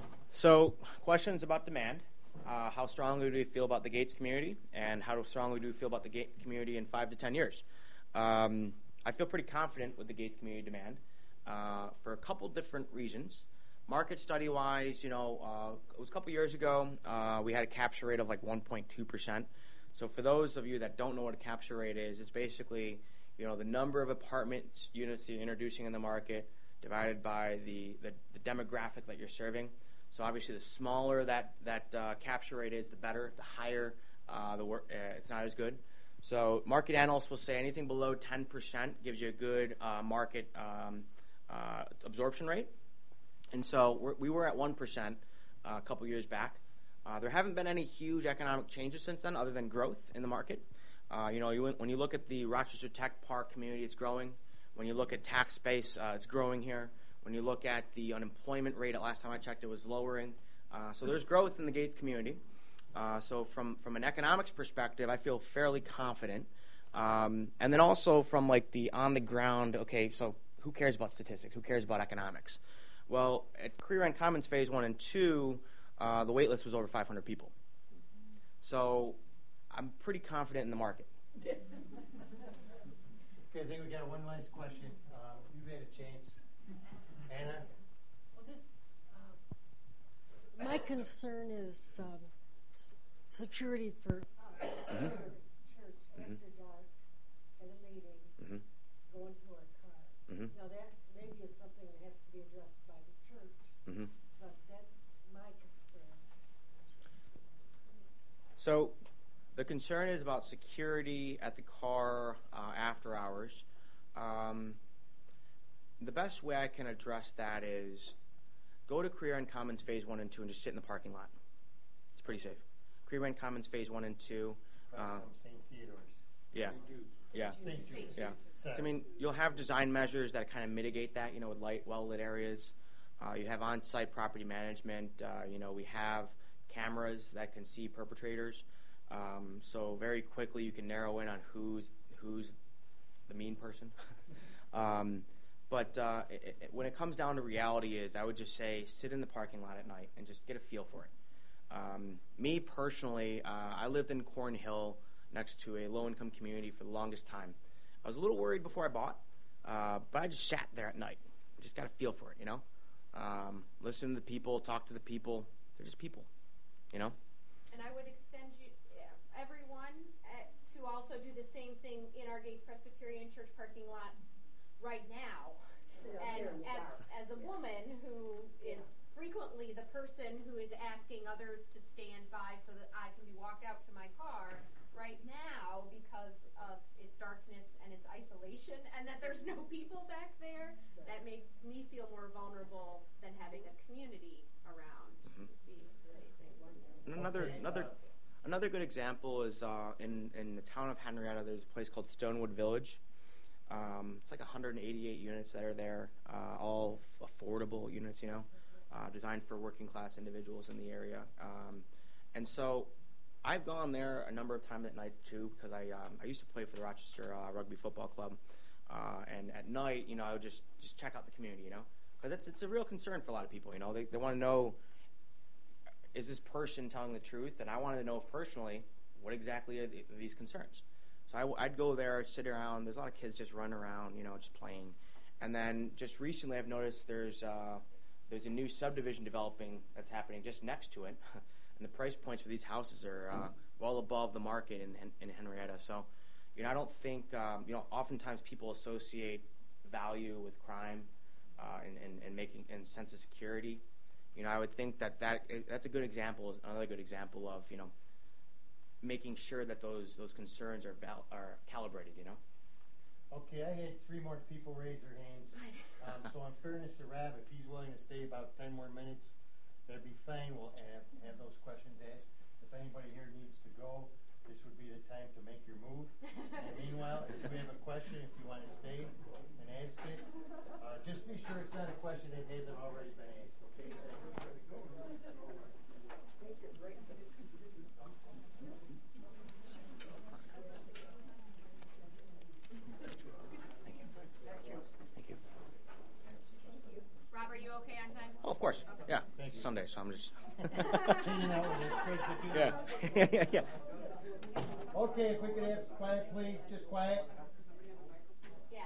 So questions about demand. Uh, how strongly do we feel about the Gates community? And how strongly do we feel about the Gates community in five to ten years? Um, I feel pretty confident with the Gates community demand uh, for a couple different reasons. Market study-wise, you know, uh, it was a couple years ago. Uh, we had a capture rate of like one point two percent. So for those of you that don't know what a capture rate is, it's basically, you know, the number of apartment units that you're introducing in the market divided by the, the, the demographic that you're serving. So obviously, the smaller that that uh, capture rate is, the better. The higher, uh, the wor- uh, it's not as good. So market analysts will say anything below ten percent gives you a good uh, market um, uh, absorption rate. And so we're, we were at one percent uh, a couple years back. Uh, there haven't been any huge economic changes since then other than growth in the market. Uh, you know, you, when you look at the Rochester Tech Park community, it's growing. When you look at tax base, uh, it's growing here. When you look at the unemployment rate, at last time I checked, it was lowering. Uh, so there's growth in the Gates community. Uh, so from, from an economics perspective, I feel fairly confident. Um, and then also from like the on the ground, okay, so who cares about statistics? Who cares about economics? Well, at Career Rent Commons Phase one and two, uh, the wait list was over five hundred people. So I'm pretty confident in the market. Okay, I think we got one last question. Uh, you've had a chance. Anna? Well, this, uh, my concern is um, s- security for uh, Mm-hmm. church after Mhm. dark at a meeting, Mhm. going to our car. Mhm. Now, that maybe is something that has to be addressed by the church, Mhm. but that's my concern. So the concern is about security at the car uh, after hours. Um, the best way I can address that is go to Career End Commons Phase one and two and just sit in the parking lot. It's pretty safe. Career End Commons Phase one and two. Uh, Saint Theodore's. yeah. Yeah. Saint Jude's. Yeah. Sorry. So, I mean, you'll have design measures that kind of mitigate that, you know, with light, well-lit areas. Uh, you have on-site property management. Uh, you know, we have cameras that can see perpetrators. Um, so very quickly you can narrow in on who's who's the mean person. um, but uh, it, it, when it comes down to reality is, I would just say sit in the parking lot at night and just get a feel for it. Um, me personally, uh, I lived in Cornhill next to a low-income community for the longest time. I was a little worried before I bought, uh, but I just sat there at night. Just got a feel for it, you know? Um, listen to the people, talk to the people. They're just people, you know? And I would extend you, everyone at, to also do the same thing in our Gates Presbyterian Church parking lot right now. And as, as a woman who is frequently the person who is asking others to stand by so that I can be walked out to my car, right now, because of its darkness and its isolation, and that there's no people back there, that makes me feel more vulnerable than having a community around. Mm-hmm. Would be amazing. And another another another good example is uh, in in the town of Henrietta. There's a place called Stonewood Village. Um, it's like one hundred eighty-eight units that are there, uh, all f- affordable units, you know, uh, designed for working class individuals in the area. Um, and so I've gone there a number of times at night too, because I um, I used to play for the Rochester uh, Rugby Football Club, uh, and at night, you know, I would just, just check out the community, you know, because it's it's a real concern for a lot of people, you know, they they want to know, is this person telling the truth, and I wanted to know personally what exactly are, the, are these concerns. So I w- I'd go there, sit around. There's a lot of kids just running around, you know, just playing, and then just recently I've noticed there's uh, there's a new subdivision developing that's happening just next to it. And the price points for these houses are uh, well above the market in, in, in Henrietta. So, you know, I don't think, um, you know, oftentimes people associate value with crime uh, and, and, and making and sense of security. You know, I would think that, that that's a good example, another good example of, you know, making sure that those those concerns are val- are calibrated, you know. Okay, I had three more people raise their hands. Um, so in fairness to Rab, if he's willing to stay about ten more minutes, that'd be fine. We'll have, have those questions asked. If anybody here needs to go, this would be the time to make your move. And meanwhile, if you have a question, if you want to stay and ask it, uh, just be sure it's not a question that hasn't already been asked, okay? Rob, are you okay on time? Oh, of course. Okay. Yeah. Thank you. Sunday, so I'm just. Chilling out with this Presbyterian. Yeah. yeah, yeah, yeah. Okay, if we could have quiet, please, just quiet. Yeah.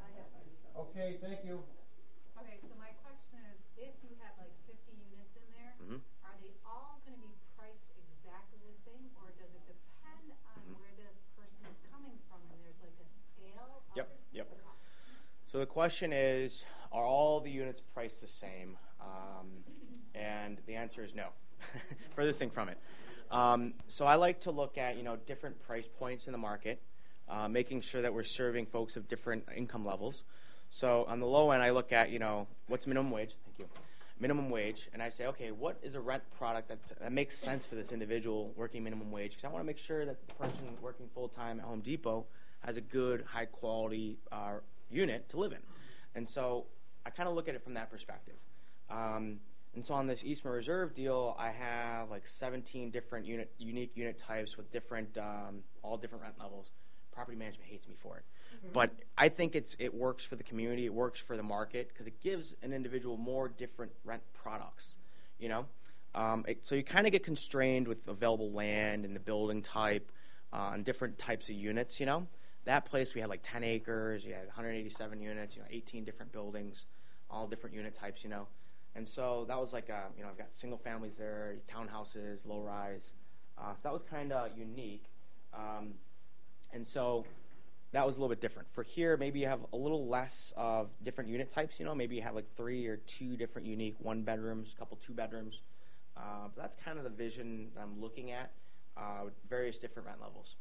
Okay, thank you. Okay, so my question is, if you have like fifty units in there, Mhm. are they all going to be priced exactly the same, or does it depend on Mhm. where the person is coming from, and there's like a scale of Yep, it? yep. So the question is, are all the units priced the same? Um, and the answer is no. Furthest thing from it. Um, so I like to look at, you know, different price points in the market, uh, making sure that we're serving folks of different income levels. So on the low end, I look at, you know, what's minimum wage? Thank you. Minimum wage, and I say, okay, what is a rent product that's, that makes sense for this individual working minimum wage? Because I want to make sure that the person working full time at Home Depot has a good, high quality uh, unit to live in. And so I kind of look at it from that perspective. Um, and so on this Eastman Reserve deal, I have like seventeen different unit, unique unit types with different, um, all different rent levels. Property management hates me for it. Mm-hmm. But I think it's it works for the community, it works for the market, because it gives an individual more different rent products, you know? Um, it, so you kind of get constrained with available land and the building type uh, and different types of units, you know? That place, we had like ten acres, you had one hundred eighty-seven units, you know, eighteen different buildings, all different unit types, you know. And so that was like, a, you know, I've got single families there, townhouses, low rise. Uh, so that was kind of unique. Um, and so that was a little bit different. For here, maybe you have a little less of different unit types, you know. Maybe you have like three or two different unique one bedrooms, a couple two bedrooms. Uh, but that's kind of the vision that I'm looking at uh, with various different rent levels.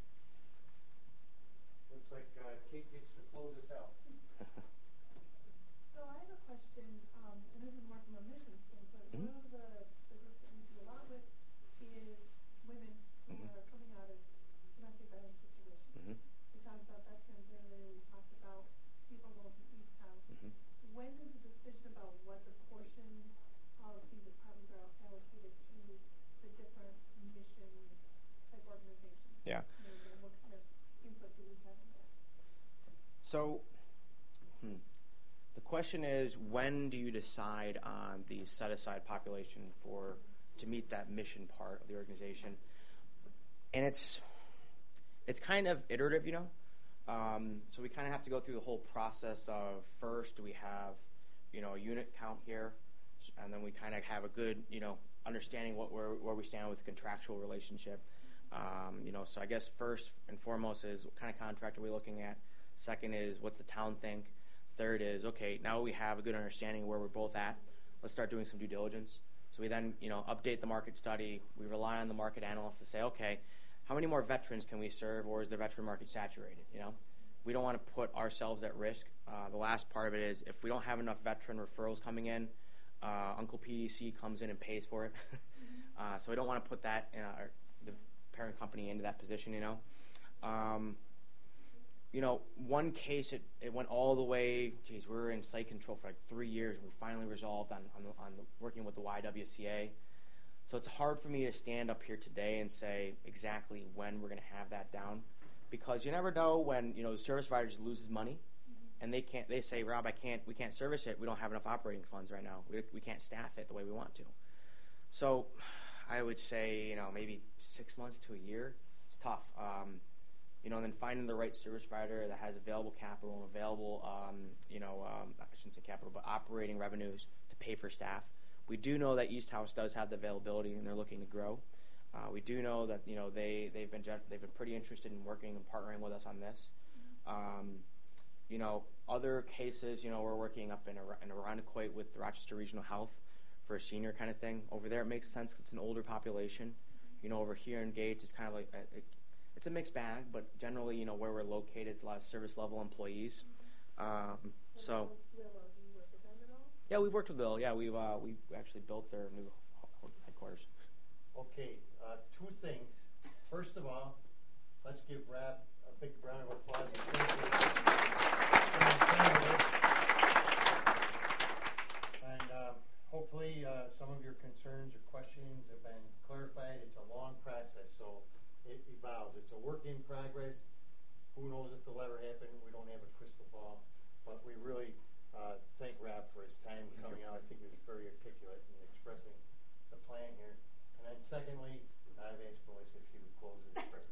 Looks like uh, Kate gets to close us out. So I have a question, um, and this is more from a mission standpoint. question is, when do you decide on the set-aside population for to meet that mission part of the organization? And it's it's kind of iterative, you know. Um, so we kind of have to go through the whole process of, first, do we have, you know, a unit count here, and then we kind of have a good, you know, understanding what where where we stand with the contractual relationship. Um, you know, so I guess first and foremost is what kind of contract are we looking at? Second is, what's the town think? Third is, okay, now we have a good understanding where we're both at. Let's start doing some due diligence. So we then, you know, update the market study. We rely on the market analysts to say, okay, how many more veterans can we serve, or is the veteran market saturated? You know, we don't want to put ourselves at risk. Uh, the last part of it is, if we don't have enough veteran referrals coming in, uh, Uncle P D C comes in and pays for it. uh, so we don't want to put that in our, the parent company into that position. You know, um, you know, one case it, it went all the way. Geez, we were in site control for like three years. We finally resolved on on, on the, working with the Y W C A. So it's hard for me to stand up here today and say exactly when we're going to have that down, because you never know when, you know, the service provider just loses money, and they can't. They say, Rob, I can't. We can't service it. We don't have enough operating funds right now. We we can't staff it the way we want to. So, I would say, you know, maybe six months to a year. It's tough. Um, you know, and then finding the right service provider that has available capital and available, um, you know, um, I shouldn't say capital, but operating revenues to pay for staff. We do know that East House does have the availability, and they're looking to grow. Uh, we do know that, you know, they they've been they've been pretty interested in working and partnering with us on this. Um, you know, other cases, you know, we're working up in in Irondequoit with Rochester Regional Health for a senior kind of thing. Over there, it makes sense because it's an older population. You know, over here in Gates, it's kind of like a, a, it's a mixed bag, but generally, you know, where we're located, it's a lot of service level employees. Um, so. Yeah, we've worked with Bill. Yeah, we've uh, we actually built their new headquarters. Okay, uh, two things. First of all, let's give Rob a big round of applause. And um, hopefully uh, some of your concerns or questions have been clarified. It's a long process, so it evolves. It's a work in progress. Who knows if it'll ever happen? We don't have a crystal ball, but we really Uh, thank Rob for his time coming out. I think he was very articulate in expressing the plan here. And then secondly, I've asked Melissa if she would close this prayer.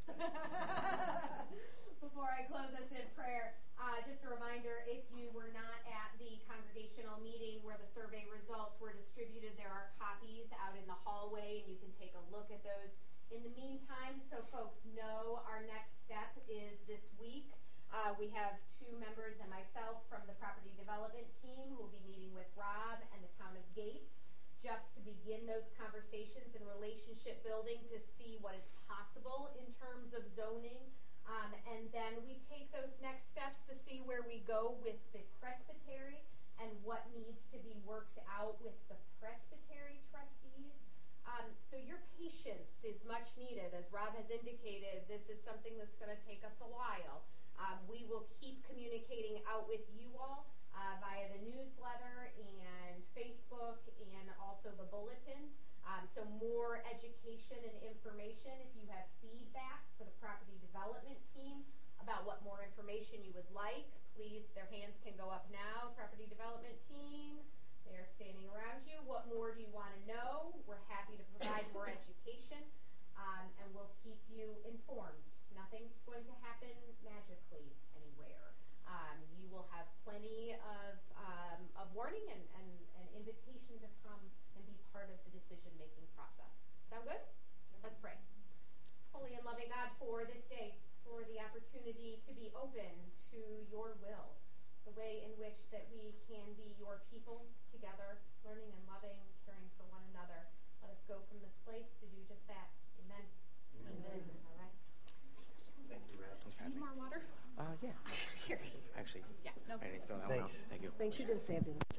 Before I close us in prayer, uh, just a reminder, if you were not at the congregational meeting where the survey results were distributed, there are copies out in the hallway, and you can take a look at those. In the meantime, so folks know, our next step is this week. Uh, we have two members and myself from the property development team who will be meeting with Rob and the town of Gates just to begin those conversations and relationship building to see what is possible in terms of zoning. Um, and then we take those next steps to see where we go with the presbytery and what needs to be worked out with the presbytery trustees. Um, so your patience is much needed. As Rob has indicated, this is something that's going to take us a while. Um, we will keep communicating out with you all uh, via the newsletter and Facebook and also the bulletins. Um, so more education and information. If you have feedback for the property development team about what more information you would like, please, their hands can go up now. Property development team, they are standing around you. What more do you want to know? We're happy to provide more education, um, and we'll keep you informed. Nothing's going to happen magically anywhere. Um, you will have plenty of, um, of warning and, and an invitation to come and be part of the decision-making process. Sound good? Let's pray. Holy and loving God, for this day, for the opportunity to be open to your will, the way in which that we can be your people together, learning and loving, caring for one another. Let us go from this place to do just that. Amen. Amen. Amen. All right. Thank you, Rob. Need more water? Uh, yeah. Here. Actually, yeah, no. I didn't fill that one out. Thank you. Thanks, you did fabulous.